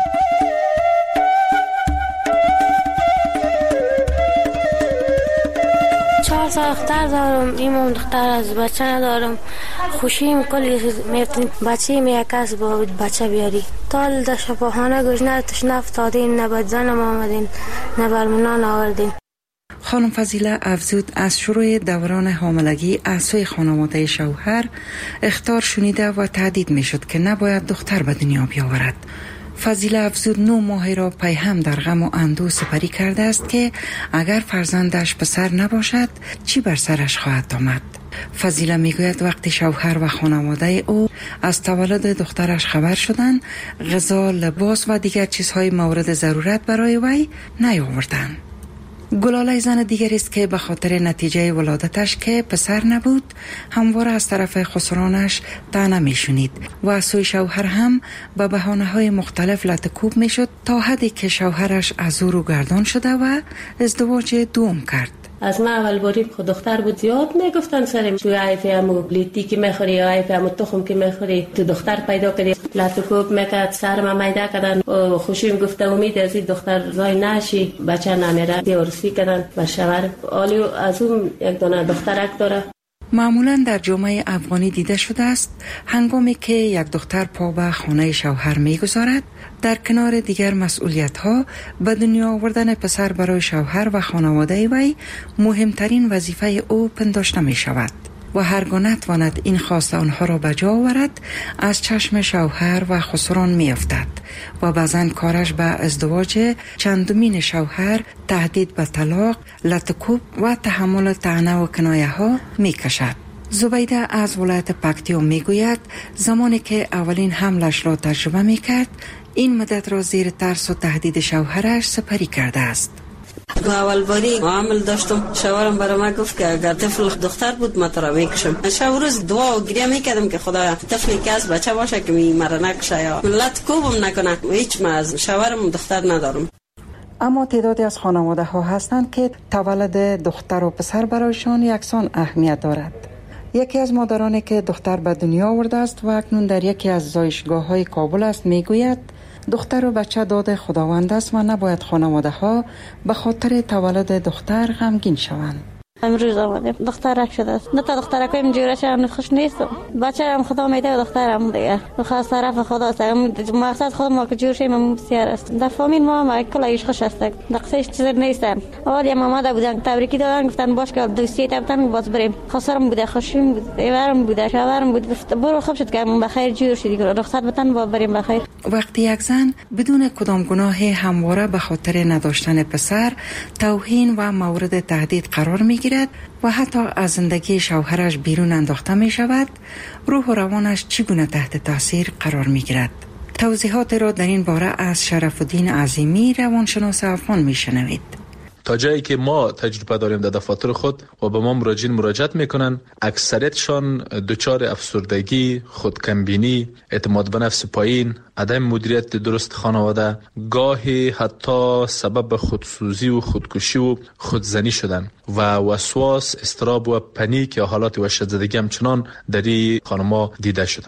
سال دختر دارم، ایمون دختر از بچه ندارم. خوشیم کلی میفتیم بچه می کس با بچه بیاری. تال در شفاخانه گوشنه توش نفتادین، نه بدزنم آمدین، نه برمونان آوردین. خانم فضیله افزود از شروع دوران حاملگی از سوی خانواده شوهر اخطار شنیده و تهدید می شد که نباید دختر به دنیا بیاورد. فضیله افزود 9 ماه را پی هم در غم و اندوه سپری کرده است که اگر فرزندش پسر نباشد چی بر سرش خواهد آمد. فضیله میگوید وقتی شوهر و خانواده او از تولد دخترش خبر شدند، غذا، لباس و دیگر چیزهای مورد ضرورت برای وی نیاوردند. گلاله زن دیگری است که به خاطر نتیجه ولادتش که پسر نبود همواره از طرف خسرانش طعنه میشنید و از سوی شوهر هم به بهانه‌های مختلف لطکوب میشد تا حدی که شوهرش از او روگردان شده و ازدواج دوم کرد. از ما اول باری خود دختر بود زیاد میگفتن سرم توی عیفی همو بلیتی که میخوری یا عیفی همو تخم که میخوری تو دختر پیدا کردی لطکوب میکرد سرم میده کردن خوشیم گفته امید از این دختر زای نشی بچه نمیره دیورسی کردن و شوهر آلیو از اون یک دونه دخترک داره. معمولا در جامعه افغانی دیده شده است هنگامی که یک دختر پا به خانه شوهر میگذارد در کنار دیگر مسئولیت ها به دنیا آوردن پسر برای شوهر و خانواده وی مهمترین وظیفه او پنداشته می شود و هرگاه نتواند این خواست آنها را به جا آورد از چشم شوهر و خسران می افتد و بعضاً کارش به ازدواج چندمین شوهر، تهدید به طلاق، لطکوب و تحمل طعنه و کنایه ها می کشد. زبیده از ولایت پکتیا می گوید زمانی که اولین حملش را تجربه می کرد این مدت را زیر ترس و تهدید شوهرش سپری کرده است. اول باری عامل داشتم شوهرم برای ما گفت که اگر طفل دختر بود ما تو را میکشم. شب روز دعا و گریه میکردم که خدا طفلی که از بچه باشه که مرا نکشه یا ملت کوبم نکنه. هیچ ما از شوهرم دختر ندارم. اما تعدادی از خانواده ها هستند که تولد دختر و پسر برایشان یکسان اهمیت دارد. یکی از مادرانی که دختر به دنیا آورده است و اکنون در یکی از زایشگاه های کابل است میگوید دختر و بچه داد خداوند است و نباید خانواده ها به خاطر تولد دختر غمگین شوند. امروز آمده دخترک شده است. نه تا دخترک هم جورش هم خوش نیست. بچه هم خدا میده و دخترم دیگه. خاص طرف خدا است. مقصد خود ما که جور شیم بسیار است. در فامیل ما کلایش خوش است. دقیقش چیز نیستن. اولی مامان بودن تبریکی دادن گفتن باش که دوستی تبتن باز بریم. خسرم بوده خوشیم بود. ایوارم بوده شوهرم بود. برو خوب شد که بخیر جور شدی. رخصت بتن با بریم بخیر. وقتی یک زن بدون کدام گناه همواره به خاطر نداشتن پسر توهین و مورد تهدید قرار میگیرد و حتی از زندگی شوهرش بیرون انداخته می شود، روح و روانش چگونه تحت تاثیر قرار می گیرد؟ توضیحات را در این باره از شرف الدین عظیمی روانشناس افغان می شنوید. تا جایی که ما تجربه داریم در دفاتر خود و به ما مراجعین مراجعت میکنن، اکثریتشان دچار افسردگی، خودکمبینی، اعتماد به نفس پایین، عدم مدیریت درست خانواده، گاهی حتی سبب خودسوزی و خودکشی و خودزنی شدن و وسواس، اضطراب و پنیک یا حالات وحشت‌زدگی همچنان در این خانم‌ها دیده شده.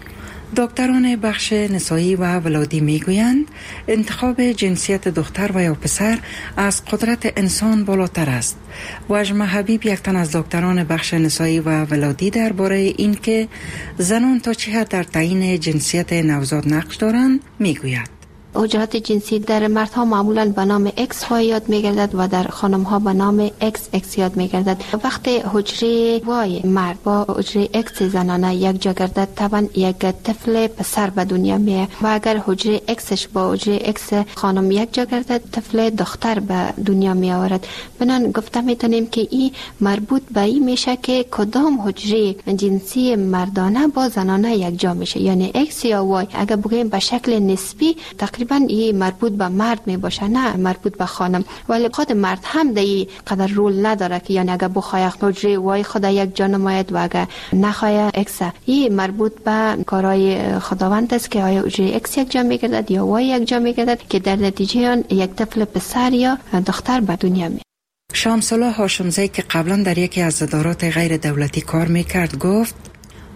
دکتران بخش نسایی و ولادی میگویند انتخاب جنسیت دختر و یا پسر از قدرت انسان بالاتر است. وجمه حبیب یک تن از دکتران بخش نسایی و ولادی درباره این که زنان تا چه حد در تعیین جنسیت نوزاد نقش دارند میگوید. حجرات جنسی در مردها معمولا به نام X یاد می‌گردد و در خانم‌ها به نام XX یاد می‌گردد. وقتی حجره Y مرد با حجره X زنانه یک جا گردد، طبعا یک طفل پسر به دنیا میاد و اگر حجره Xش با حجره X خانم یک جا گردد، طفل دختر به دنیا میآورد. بنان گفته میتونیم که این مربوط به این میشه که کدام حجره جنسی مردانه با زنانه یک جا میشه، یعنی X یا Y. اگر بگیم به شکل نسبی تقریبا این مربوط به مرد می باشه، نه مربوط به خانم. ولی خود مرد هم در این قدر رول نداره که یعنی اگر بخواه حجره وای خود یک جا نماید و اگر نخواه اکس. این مربوط به کارهای خداوند است که آیا حجره اکس یک جا می گردد یا وای یک جا می گردد که در نتیجه آن یک طفل پسر یا دختر به دنیا می. شمس الله هاشمزی که قبلا در یکی از ادارات غیر دولتی کار می کرد گفت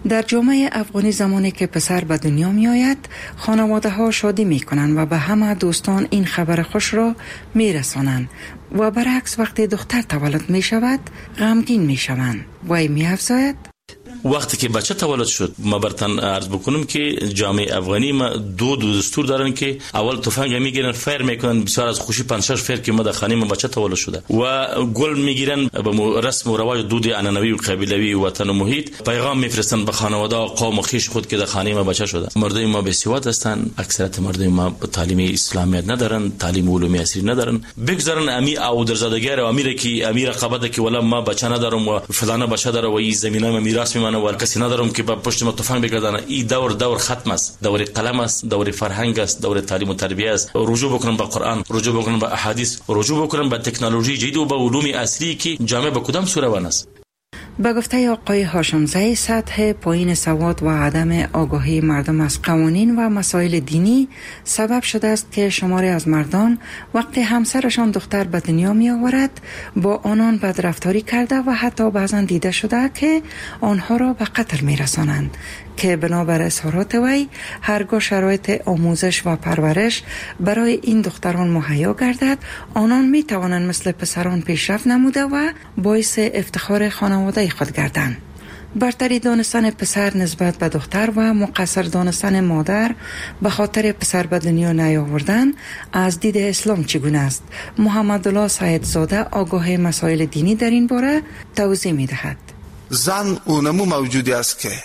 در جامعه افغانی زمانی که پسر به دنیا می آید، خانواده ها شادی می کنند و به همه دوستان این خبر خوش را می رسانند و برعکس وقتی دختر تولد می شود غمگین می شوند. وی می افزاید: وقتی که بچه تولد شد ما برتن عرض بکنم که جامعه افغانی ما دو دستور دارن که اول تفنگ میگیرن فیر میکنن، بسیار از خوشی 5-6 فیر که ما در خانه ما بچه تولد شده و گل میگیرن به رسم و رواج دود عنعنوی و قبیلوی و وطن و محیط، پیغام میفرستن به خانواده و قوم و خویش خود که در خانه ما بچه شده. مردم ما بسیار هستن، اکثریت مردم ما تعلیم اسلامیت ندارن، تعلیم علوم عصری ندارن، بگذارن امی او درزدگی رو امیر رقابت که ولا ما بچه ندارم و فلانه بچه داره و این زمینه ما میراث میمونه و کسی ندارم که با پشت ما تفنگ بگردن. این دور ختم است، دور قلم است، دور فرهنگ است، دور تعلیم و تربیت است. رجوع بکنم به قرآن، رجوع بکنم به احادیث، رجوع بکنم به تکنولوژی جدید و به علوم عصری که جامعه به کدام سوره است. به گفته آقای هاشمزی، سطح پایین سواد و عدم آگاهی مردم از قوانین و مسائل دینی سبب شده است که شماری از مردان وقتی همسرشان دختر به دنیا می آورد با آنان بدرفتاری کرده و حتی بعضا دیده شده که آنها را به قتل می رسانند که بنابر اظهارات وی هرگاه شرایط آموزش و پرورش برای این دختران مهیا گردد آنان می توانند مثل پسران پیشرفت نموده و باعث افتخار خانواده خود گردند. برتری دانستن پسر نسبت به دختر و مقصر دانستن مادر به خاطر پسر به دنیا نیاوردن از دید اسلام چگونه است؟ محمدالله سیدزاده آگاه مسائل دینی در این باره توضیح می دهد. زن اونمو موجودی است که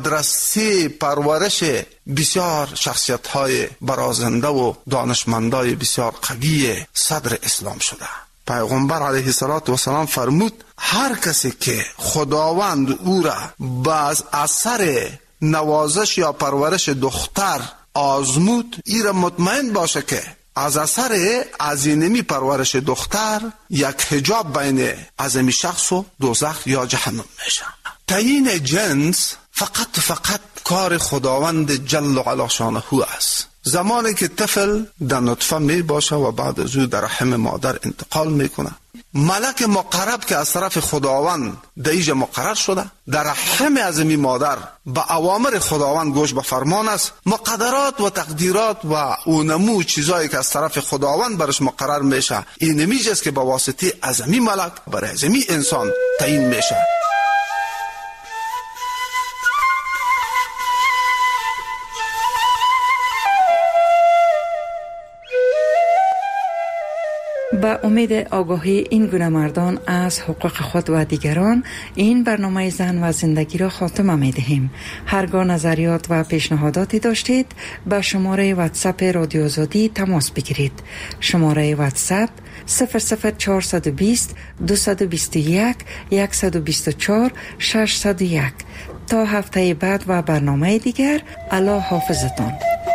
مدرسه پرورش بسیار شخصیت‌های برازنده و دانشمندای بسیار قوی صدر اسلام شده. پیغمبر علیه السلام فرمود هر کسی که خداوند او را باز اثر نوازش یا پرورش دختر آزمود، ایره مطمئن باشه که از اثر عظیمی پرورش دختر یک حجاب بین عظیمی شخص و دوزخ یا جهنم میشه. تعیین جنس فقط کار خداوند جل و علا شانه است. زمانی که طفل در نطفه می باشه و بعد از او در رحم مادر انتقال میکنه، ملک مقرب که از طرف خداوند در اینجا مقرر شده در رحم عظیمی مادر به اوامر خداوند گوش به فرمان است. مقدرات و تقدیرات و اونمو چیزایی که از طرف خداوند برش مقرر میشه این نمیجاست که به واسطه عظیمی ملک برای عظیمی انسان تعیین میشه. با امید آگاهی این گونه مردان از حقوق خود و دیگران این برنامه زن و زندگی را خاتمه می دهیم. هرگاه نظریات و پیشنهاداتی داشتید به شماره واتساپ رادیو آزادی تماس بگیرید. شماره واتساپ 00420 221 124 601. تا هفته بعد و برنامه دیگر، الله حافظتان.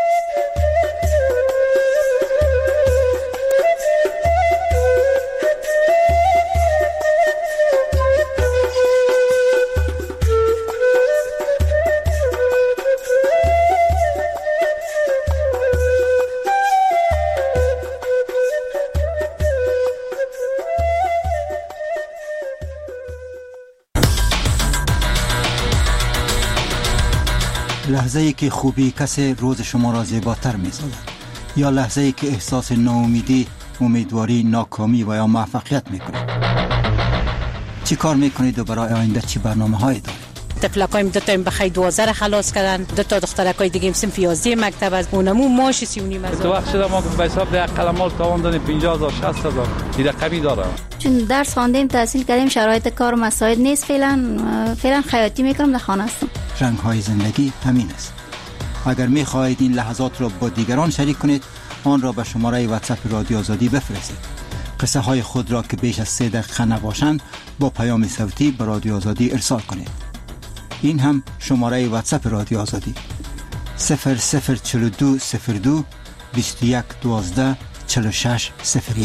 لحظه‌ای که خوبی کسی روز شما را زیباتر می‌سازد، یا لحظه‌ای که احساس ناامیدی، امیدواری، ناکامی و یا موفقیت می‌کنید. چی کار می‌کنید و برای آینده چی برنامه‌هایی دارید؟ طفلکایم دو تا بخای 12 خلاص کردن، دو تا دخترکای دیگه صنف 11 مکتب از اونمو ماش 39 از. تو وقت شده ما به حساب ده قلمال تاوان دادیم 50000 60000 این رقمی داره. چون درس خواندیم تحصیل کردیم شرایط کار مساعد نیست، فعلا خیاطی میکنم در خانه هستم. رنگ‌های زندگی همین است. اگر می‌خواهید این لحظات را با دیگران شریک کنید، آن را به شماره واتساپ رادیو آزادی بفرستید. قصه های خود را که بیش از 3 دقیقه نباشند با پیام صوتی به رادیو آزادی ارسال کنید. این هم شماره واتساپ رادیو آزادی 0042 02 21 12 46 01.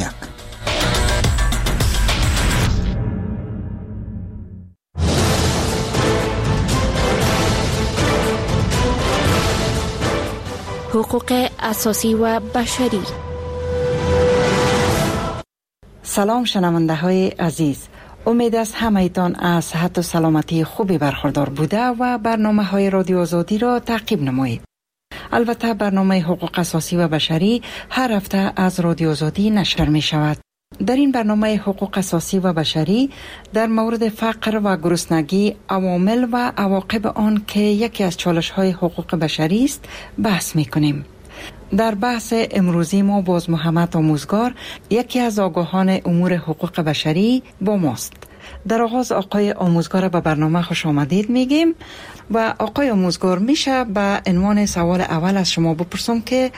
حقوق اساسی و بشری. سلام شنونده های عزیز، امید است همه‌تان از صحت و سلامتی خوبی برخوردار بوده و برنامه‌های رادیو آزادی را تعقیب نمایید. البته برنامه حقوق اساسی و بشری هر هفته از رادیو آزادی نشر می شود. در این برنامه حقوق اساسی و بشری در مورد فقر و گرسنگی، عوامل و عواقب آن که یکی از چالش‌های حقوق بشری است بحث می کنیم. در بحث امروزی ما باز محمد آموزگار، یکی از آگاهان امور حقوق بشری با ماست. در آغاز آقای آموزگار به برنامه خوش آمدید میگیم و آقای آموزگار میشه به عنوان سوال اول از شما بپرسم که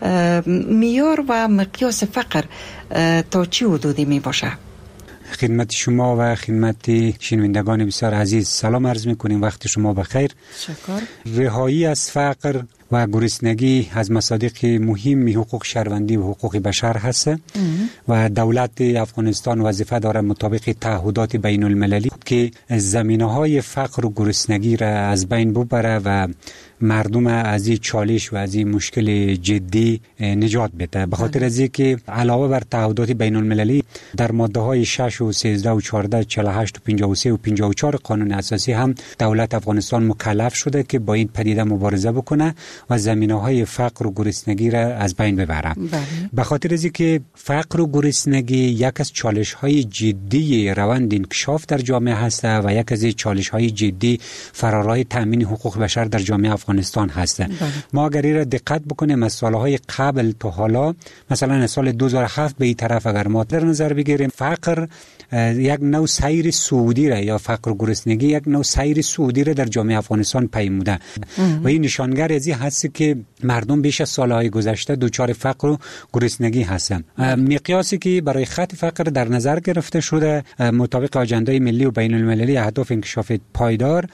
معیار و مقیاس فقر تا چه حدودی می باشه؟ خدمت شما و خدمت شنوندگان بسیار عزیز سلام عرض میکنیم، وقت شما بخیر. شکر. رهایی از فقر و گرسنگی از مصادیق مهم حقوق شهروندی و حقوق بشر هست و دولت افغانستان وظیفه داره مطابق تعهدات بین المللی که زمینه‌های فقر و گرسنگی را از بین ببره و مردم از این چالش و از این مشکل جدی نجات بده. به خاطر از اینکه علاوه بر تعهدات بین المللی در ماده های 6 و 13 و 14 48 و 53 و 54 قانون اساسی هم دولت افغانستان مکلف شده که با این پدیده مبارزه بکنه و زمینه‌های فقر و گرسنگی را از بین ببره. به خاطر از اینکه فقر و گرسنگی یک از چالش‌های جدی روند انکشاف در جامعه هست و یک از چالش‌های جدی فرارای تامین حقوق بشر در جامعه افغانستان هست. ما اگر را دقت بکنیم از سالهای قبل تا حالا، مثلا سال 2007 به این طرف اگر ما در نظر بگیریم، فقر یک نوع سیر سعودی را یا فقر و گرسنگی یک نوع سیر سعودی را در جامعه افغانستان پیموده و این نشانگر از این هست که مردم بیش از سالهای گذشته دچار فقر و گرسنگی هستند. مقیاسی که برای خط فقر در نظر گرفته شده مطابق آژاندای ملی و بین المللی اهداف انکشاف پایدار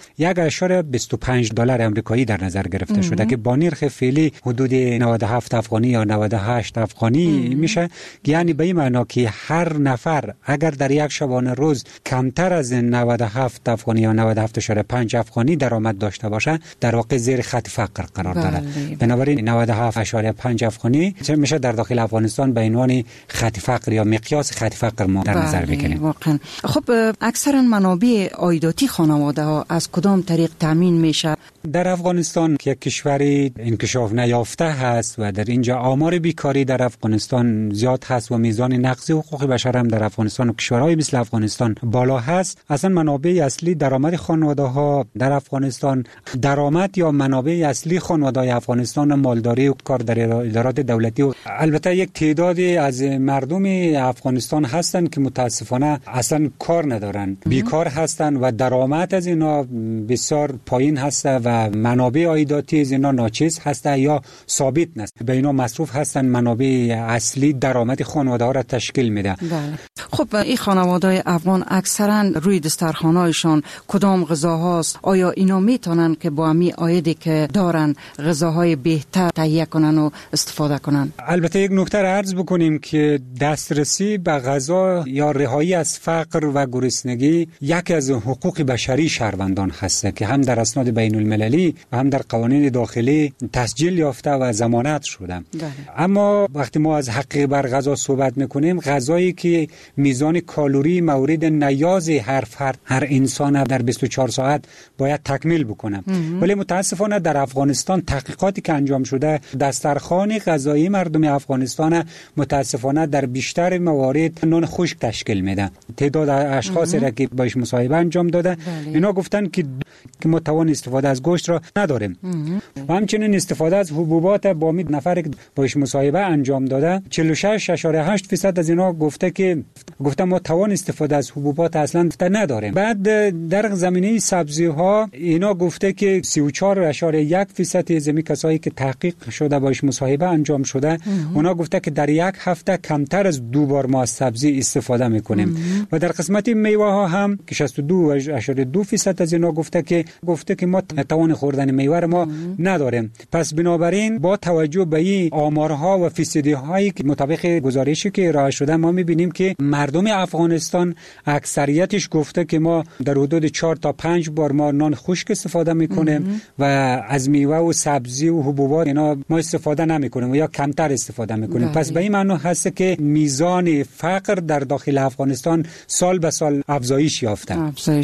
$1.25 آمریکایی در نظر گرفته شده که با نرخ فعلی حدود 97 افغانی یا 98 افغانی میشه، یعنی به این معنا که هر نفر اگر در یک شبانه روز کمتر از 97 افغانی یا 97.5 افغانی درآمد داشته باشه در واقع زیر خط فقر قرار داره. بنابراین 97.5 افغانی میشه در داخل افغانستان به عنوان خط فقر یا مقیاس خط فقر ما در نظر بگیریم. واقعا خب اکثرا منابع عایداتی خانواده ها از کدام طریق تامین میشه؟ در افغانستان که یک کشوری انکشاف نیافته هست و در اینجا آمار بیکاری در افغانستان زیاد هست و میزان نقض حقوق بشر هم در افغانستان و کشورهای مثل افغانستان بالا هست، اصلا منابع اصلی درآمد خانواده ها در افغانستان، درآمد یا منابع اصلی خانواده های افغانستان مالداری و کار در ادارات دولتی و البته یک تعدادی از مردم افغانستان هستند که متاسفانه اصلا کار ندارن، بیکار هستند و درآمد از اینا بسیار پایین هست و منابع عایداتی از اینا ناچیز هست یا ثابت نیست. به اینا مصروف هستند، منابع اصلی درآمد خانواده ها را تشکیل میده. خب این خانواده‌های افغان اکثرا روی دسترخوان‌هایشان کدام غذاهاست؟ آیا اینا میتونن که با همین عایدی که دارن غذاهای بهتر تهیه کنن و استفاده کنن؟ البته یک نکته را عرض بکنیم که دسترسی به غذا یا رهایی از فقر و گرسنگی یکی از حقوق بشری شهروندان هست که هم در اسناد بین المللی و هم در قوانین داخلی تسجیل یافته و ضمانت شده. اما وقتی ما از حق بر غذا صحبت میکنیم، غذایی که میزان کالری مورد نیاز هر فرد، هر انسان در 24 ساعت باید تکمیل بکنه. ولی متاسفانه در افغانستان تحقیقاتی که انجام شده، دسترخوان غذایی مردم افغانستان متاسفانه در بیشتر موارد نان خشک تشکیل میده. تعداد اشخاصی را که باش مصاحبه انجام داده، اینا گفتن که ما توان استفاده از گوشت را نداریم و همچنین استفاده از حبوبات با می نفر که باش مصاحبه انجام داده 46.8% از اینا گفته ما توان استفاده از حبوبات اصلا نداریم. بعد در زمینه سبزی ها اینا گفته که 34.1% از می کسایی که تحقیق شده باش مصاحبه انجام شده، اونا گفته که در یک هفته کمتر از 2 بار ما از سبزی استفاده میکنیم. و در قسمت میوه ها هم که 62.2% از اینا گفته که ما توان خوردن میوه ما نداریم. پس بنابراین با توجه به این آمارها و فیصدی هایی که مطابق گزارشی که ارائه شده ما میبینیم که مردم افغانستان اکثریتش گفته که ما در حدود 4 تا 5 بار ما نان خشک استفاده میکنیم و از میوه و سبزی و حبوبات اینا ما استفاده نمیکنیم و یا کمتر استفاده میکنیم. پس به این معنی هست که میزان فقر در داخل افغانستان سال به سال افزایش یافته.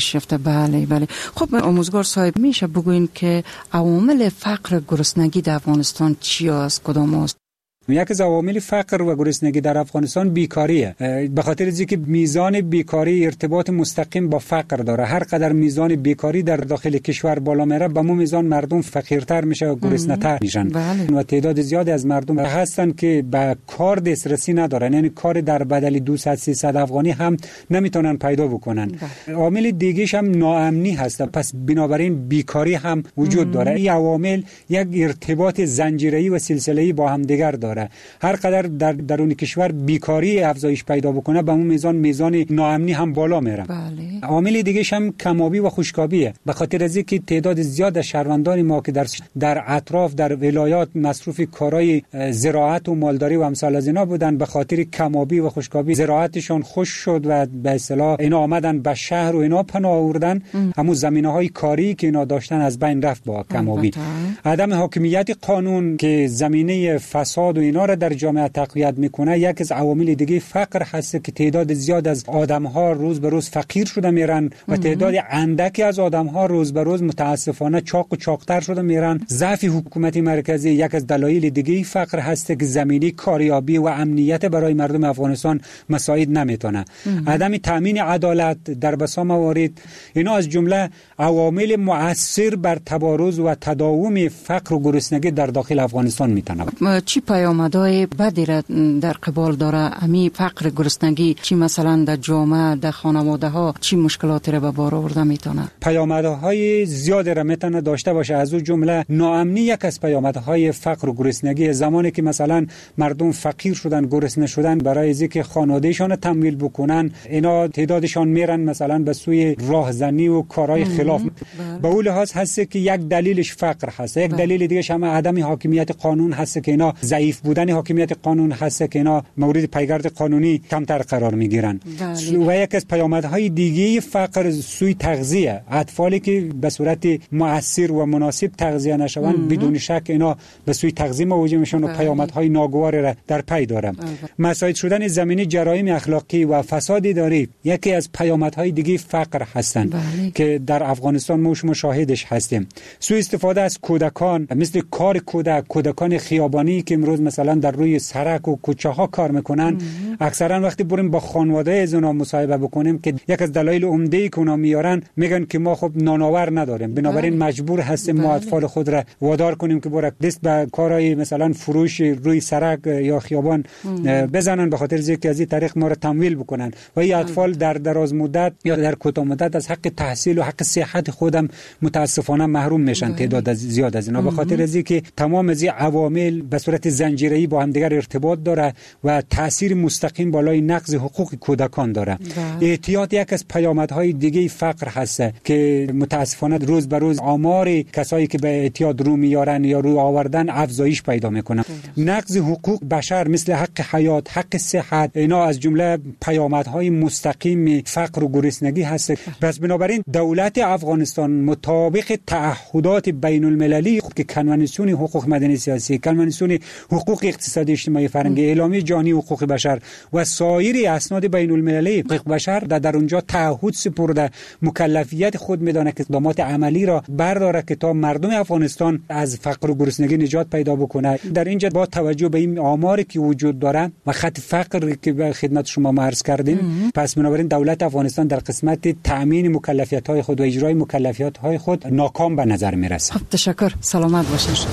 بله. خب آموزگار صاحب، میشه بگوین که عوامل فقر گرسنگی در افغانستان چی است، کدام است؟ یک از عوامل فقر و گرسنگی در افغانستان بیکاریه. به خاطر اینکه میزان بیکاری ارتباط مستقیم با فقر داره. هر قدر میزان بیکاری در داخل کشور بالا میره، به اون میزان مردم فقیرتر میشه و گرسنه‌تر میشن. و تعداد زیادی از مردم هستن که به کار دسترسی ندارن، یعنی کار در بدل 200-300 افغانی هم نمیتونن پیدا بکنن. عامل دیگه‌ش هم ناامنی هست. پس بنابراین بیکاری هم وجود داره. این عوامل یک ارتباط زنجیره‌ای و سلسله‌ای با هم دیگر داره. هر قدر در درون کشور بیکاری افزایش پیدا بکنه، به اون میزان ناامنی هم بالا میره. عامل دیگه هم کمابی و خشکابیه. به خاطر از اینکه تعداد زیاد از شهروندان ما که در اطراف در ولایات مصروف کارهای زراعت و مالداری و امثال از اینا بودن، به خاطر کمابی و خشکابی زراعتشون خشک شد و به اصطلاح اینا آمدن به شهر و اینا پناه آوردن. همون زمینه‌های کاری که اینا داشتن از بین رفت با کمابی. عدم حاکمیت قانون که زمینه فساد و اینا را در جامعه تقویت میکنه، یک از عوامل دیگه فقر هست که تعداد زیاد از آدم‌ها روز به روز فقیر شده میرن و تعداد اندکی از آدم‌ها روز به روز متاسفانه چاق و چاقتر شده میرن. ضعف حکومت مرکزی یک از دلایل دیگه فقر هست که زمینی کاریابی و امنیت برای مردم افغانستان مساعد نمیتونه. عدم تامین عدالت در بسا موارد، اینا از جمله عوامل مؤثر بر تبارز و تداوم فقر و گرسنگی در داخل افغانستان میتونه. چی پیامدهای بدی را در قبال داره امی فقر گرسنگی؟ چی مثلا در جامعه، در خانواده ها چی مشکلاتی را به بار آورده میتونه؟ پیامدهای زیادی را میتونه داشته باشه. از اون جمله ناامنی یک از پیامدهای فقر و گرسنگی. زمانی که مثلا مردم فقیر شدن، گرسنه شدن، برای اینکه خانوادهشان تمویل بکنن، اینا تعدادشان میرن مثلا به سوی راهزنی و کارهای خلاف. به اون لحاظ هست که یک دلیلش فقر هست. یک دلیل دیگه هم عدم حاکمیت قانون هست که اینا ضعیف بودن حاکمیت قانون هست که اینا مورد پیگرد قانونی کمتر قرار میگیرن. و یک از پیامدهای دیگه فقر سوی تغذیه. اطفالی که به صورت مؤثر و مناسب تغذیه نشوند، بدون شک اینا به سوی تغذیه مواجه میشن و پیامدهای ناگوار را در پی داره. مساعد شدن زمینی جرایم اخلاقی و فساد اداری یکی از پیامدهای دیگه فقر هستند که در افغانستان ما شاهدش هستیم. سوء استفاده از کودکان، مثل کار کودکان خیابانی که امروز مثلا در روی سرک و کوچه ها کار میکنن. اکثرا وقتی بریم با خانواده از اونا مصاحبه بکنیم که یک از دلایل عمده که اونا میارن، میگن که ما خب نانآور نداریم، بنابراین مجبور هستیم ما اطفال خود را وادار کنیم که برک دست به کارهای مثلا فروش روی سرک یا خیابان بزنن، به خاطر اینکه از این طریق ما را تمویل بکنن و این اطفال در دراز مدت یا در کوتاه مدت از حق تحصیل و حق صحت خودم متاسفانه محروم میشن. تعداد زیاد از اینا به خاطر اینکه تمام از این عوامل به صورت زنجیره‌ای با هم دیگر ارتباط داره و تاثیر مستقیم بالای نقض حقوق کودکان داره. اعتیاد یک از پیامدهای دیگه فقر هست که متاسفانه روز به روز آمار کسایی که به اعتیاد رو میارن یا رو آوردن افزایش پیدا میکنه. نقض حقوق بشر مثل حق حیات، حق صحت، اینا از جمله پیامدهای مستقیم فقر و گرسنگی هست. پس بنابراین دولت افغانستان مطابق تعهدات بین المللی که کنوانسیون حقوق مدنی سیاسی، کنوانسیون حقوق اقتصادی اجتماعی فرهنگی، اعلامیه جهانی حقوق بشر و سایر اسناد بین المللی حقوق بشر در اونجا تعهد سپرده، مکلفیت خود میدانه که اقدامات عملی را برداره که تا مردم افغانستان از فقر و گرسنگی نجات پیدا بکنه. در اینجا با توجه به این آماری که وجود داره و خط فقر که به خدمت شما عرض کردیم، پس بنابراین دولت افغانستان در قسمت تامین مکلفیت‌های خود و اجرای مکلفیت‌های خود ناکام به نظر میرسه. خب تشکر، سلامت باشید.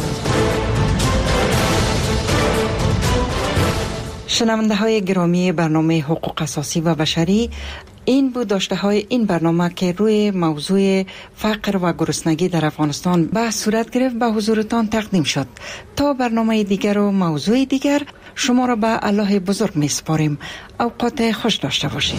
شنونده های گرامی برنامه حقوق اساسی و بشری، این بود داشته های این برنامه که روی موضوع فقر و گرسنگی در افغانستان به صورت گرفت به حضورتان تقدیم شد. تا برنامه دیگر و موضوع دیگر شما را به الله بزرگ می سپاریم. اوقات خوش داشته باشید.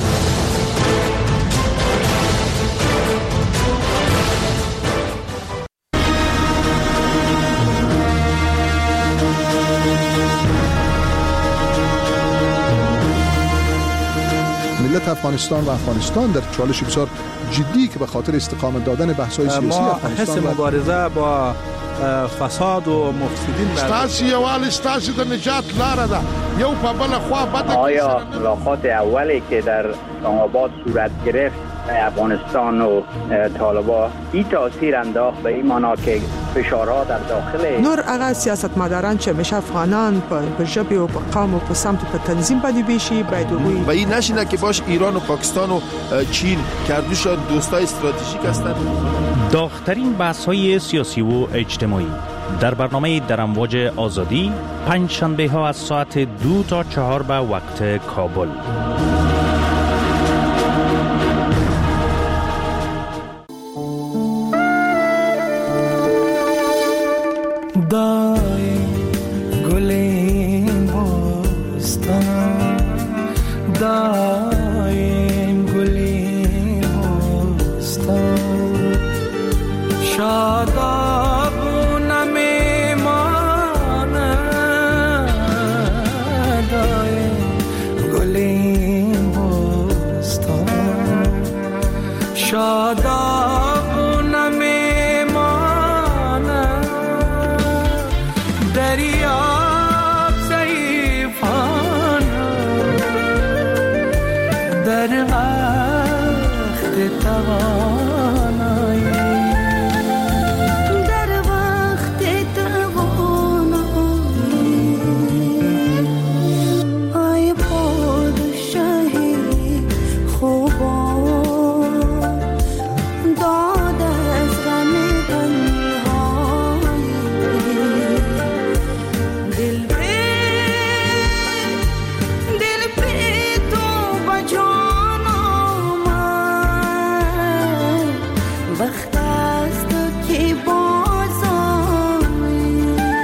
افغانستان و افغانستان در چالش بسیار جدی که به خاطر استقامت دادن بحث‌های سیاسی افغانستان حس مبارزه با فساد و مفسدین ستاسي یوال ستاسي د نجات لار ده یو په بل خوا بده. آیا ملاقات اولی که در اسلام آباد صورت گرفت افغانستان و طالبان این تاثیر انداخت به این معنا که فشارها در داخل نور هغه سیاستمداران چې مشه افغانان په ژبه او په قوم او په سمت په تنظیم باندې بشي باید وي و این نشینه که باش ایران و پاکستان و چین کردوشان دوستای استراتژیک هستند. داغ‌ترین بحث‌های سیاسی و اجتماعی در برنامه در امواج آزادی پنج شنبه ها از ساعت 2 تا 4 به وقت کابل. دای گلین بستان دایم گلین بستان شادابونه میمانه دایم گلین بستان شادابونه میمانه دریاب ضعیفانه در وقت توانایی در وقت توانایی ای پادشاهی خوبان داد از غم تنهایی دل به تو بجان آمد وقت است که باز آیی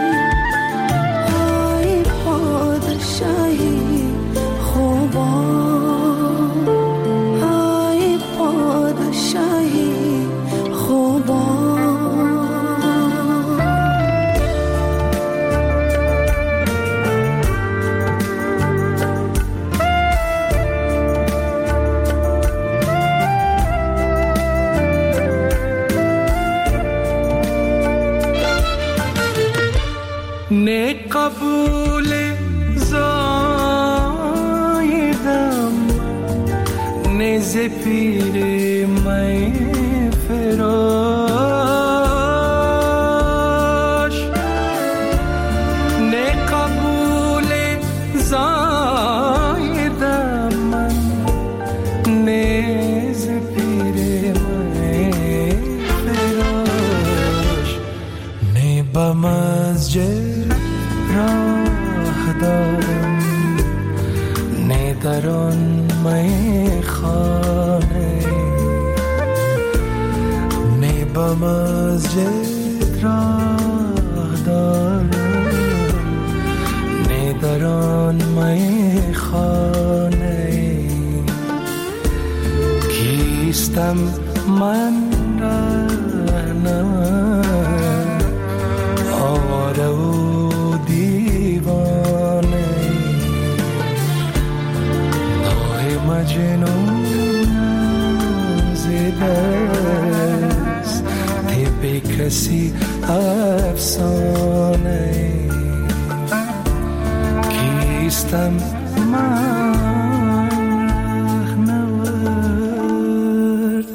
ای پادشاهی خوبان ای پادشاهی خوبان نه قبول زایدم نه زپیر می فراش نه قبول زایدم نه زپیر می فراش نه با مسجد راه دارم نه در آن میخانه نه با مسجد راه دارم نه در آن میخانه کیستم من رهنم آواره و دیوانه نوح مجنون زده است طب کسی افسانه کیستم من رهنورد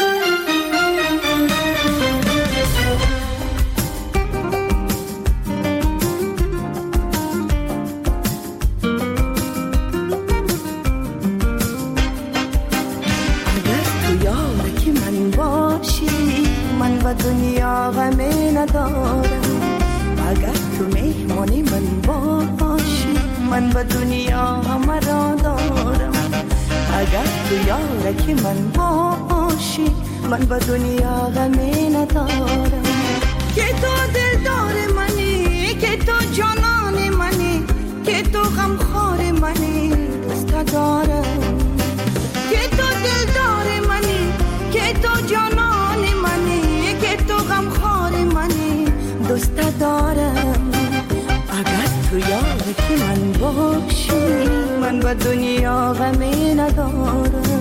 دنیا غمی ندارم اگر تو مهمانی من باشی من به دنیا غم را دارم اگر تو یارکی من باشی من به دنیا غمی ندارم که تو دلدار منی که تو جانان منی که تو غمخوار منی دوست دارم که تو دلدار منی که تو جانان منی که تو غمخوار منی دوست دارم اگر تو یار که من باشی من به دنیا غمی ندارم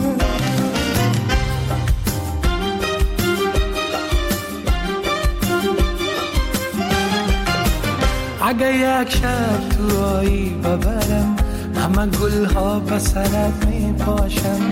اگه یک شب تو آیی ببرم همه گل ها به سرت می پاشم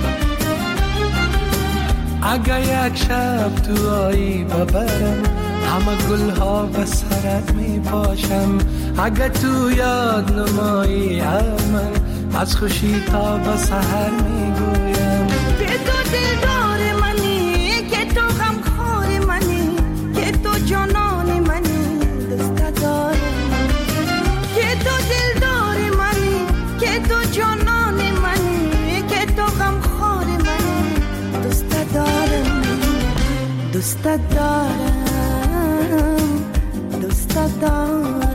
اگه یک شب تو آیی ببرم همه گل ها به سرت می پاشم اگه تو یاد نمایی من از خوشی تا به سحر می گویم که تو دلدار منی که تو غمخوار منی که تو جانان منی دوست دارم که تو دلدار منی که تو جانان منی که تو غمخوار منی دوست دارم دوست دارم دوست دارم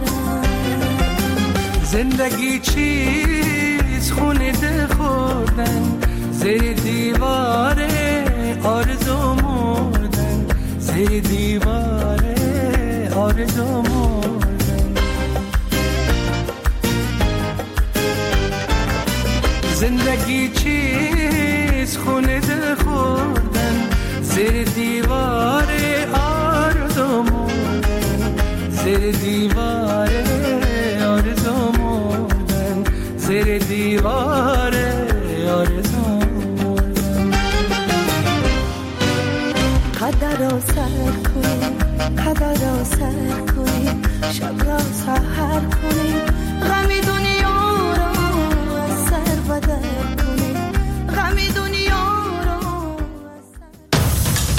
زندگی چیز خونه ده خوردن زیر دیواره آرزو مردن زیر دیواره آرزو مردن زندگی چیز خونه ده خوردن زیر دیواره آرزو مردن زیر دیواره آرزو مردن زیر دیواره آرزو مردن قدر را سر کنی قدر را سر کنی شب را سحر کنی غم دنیا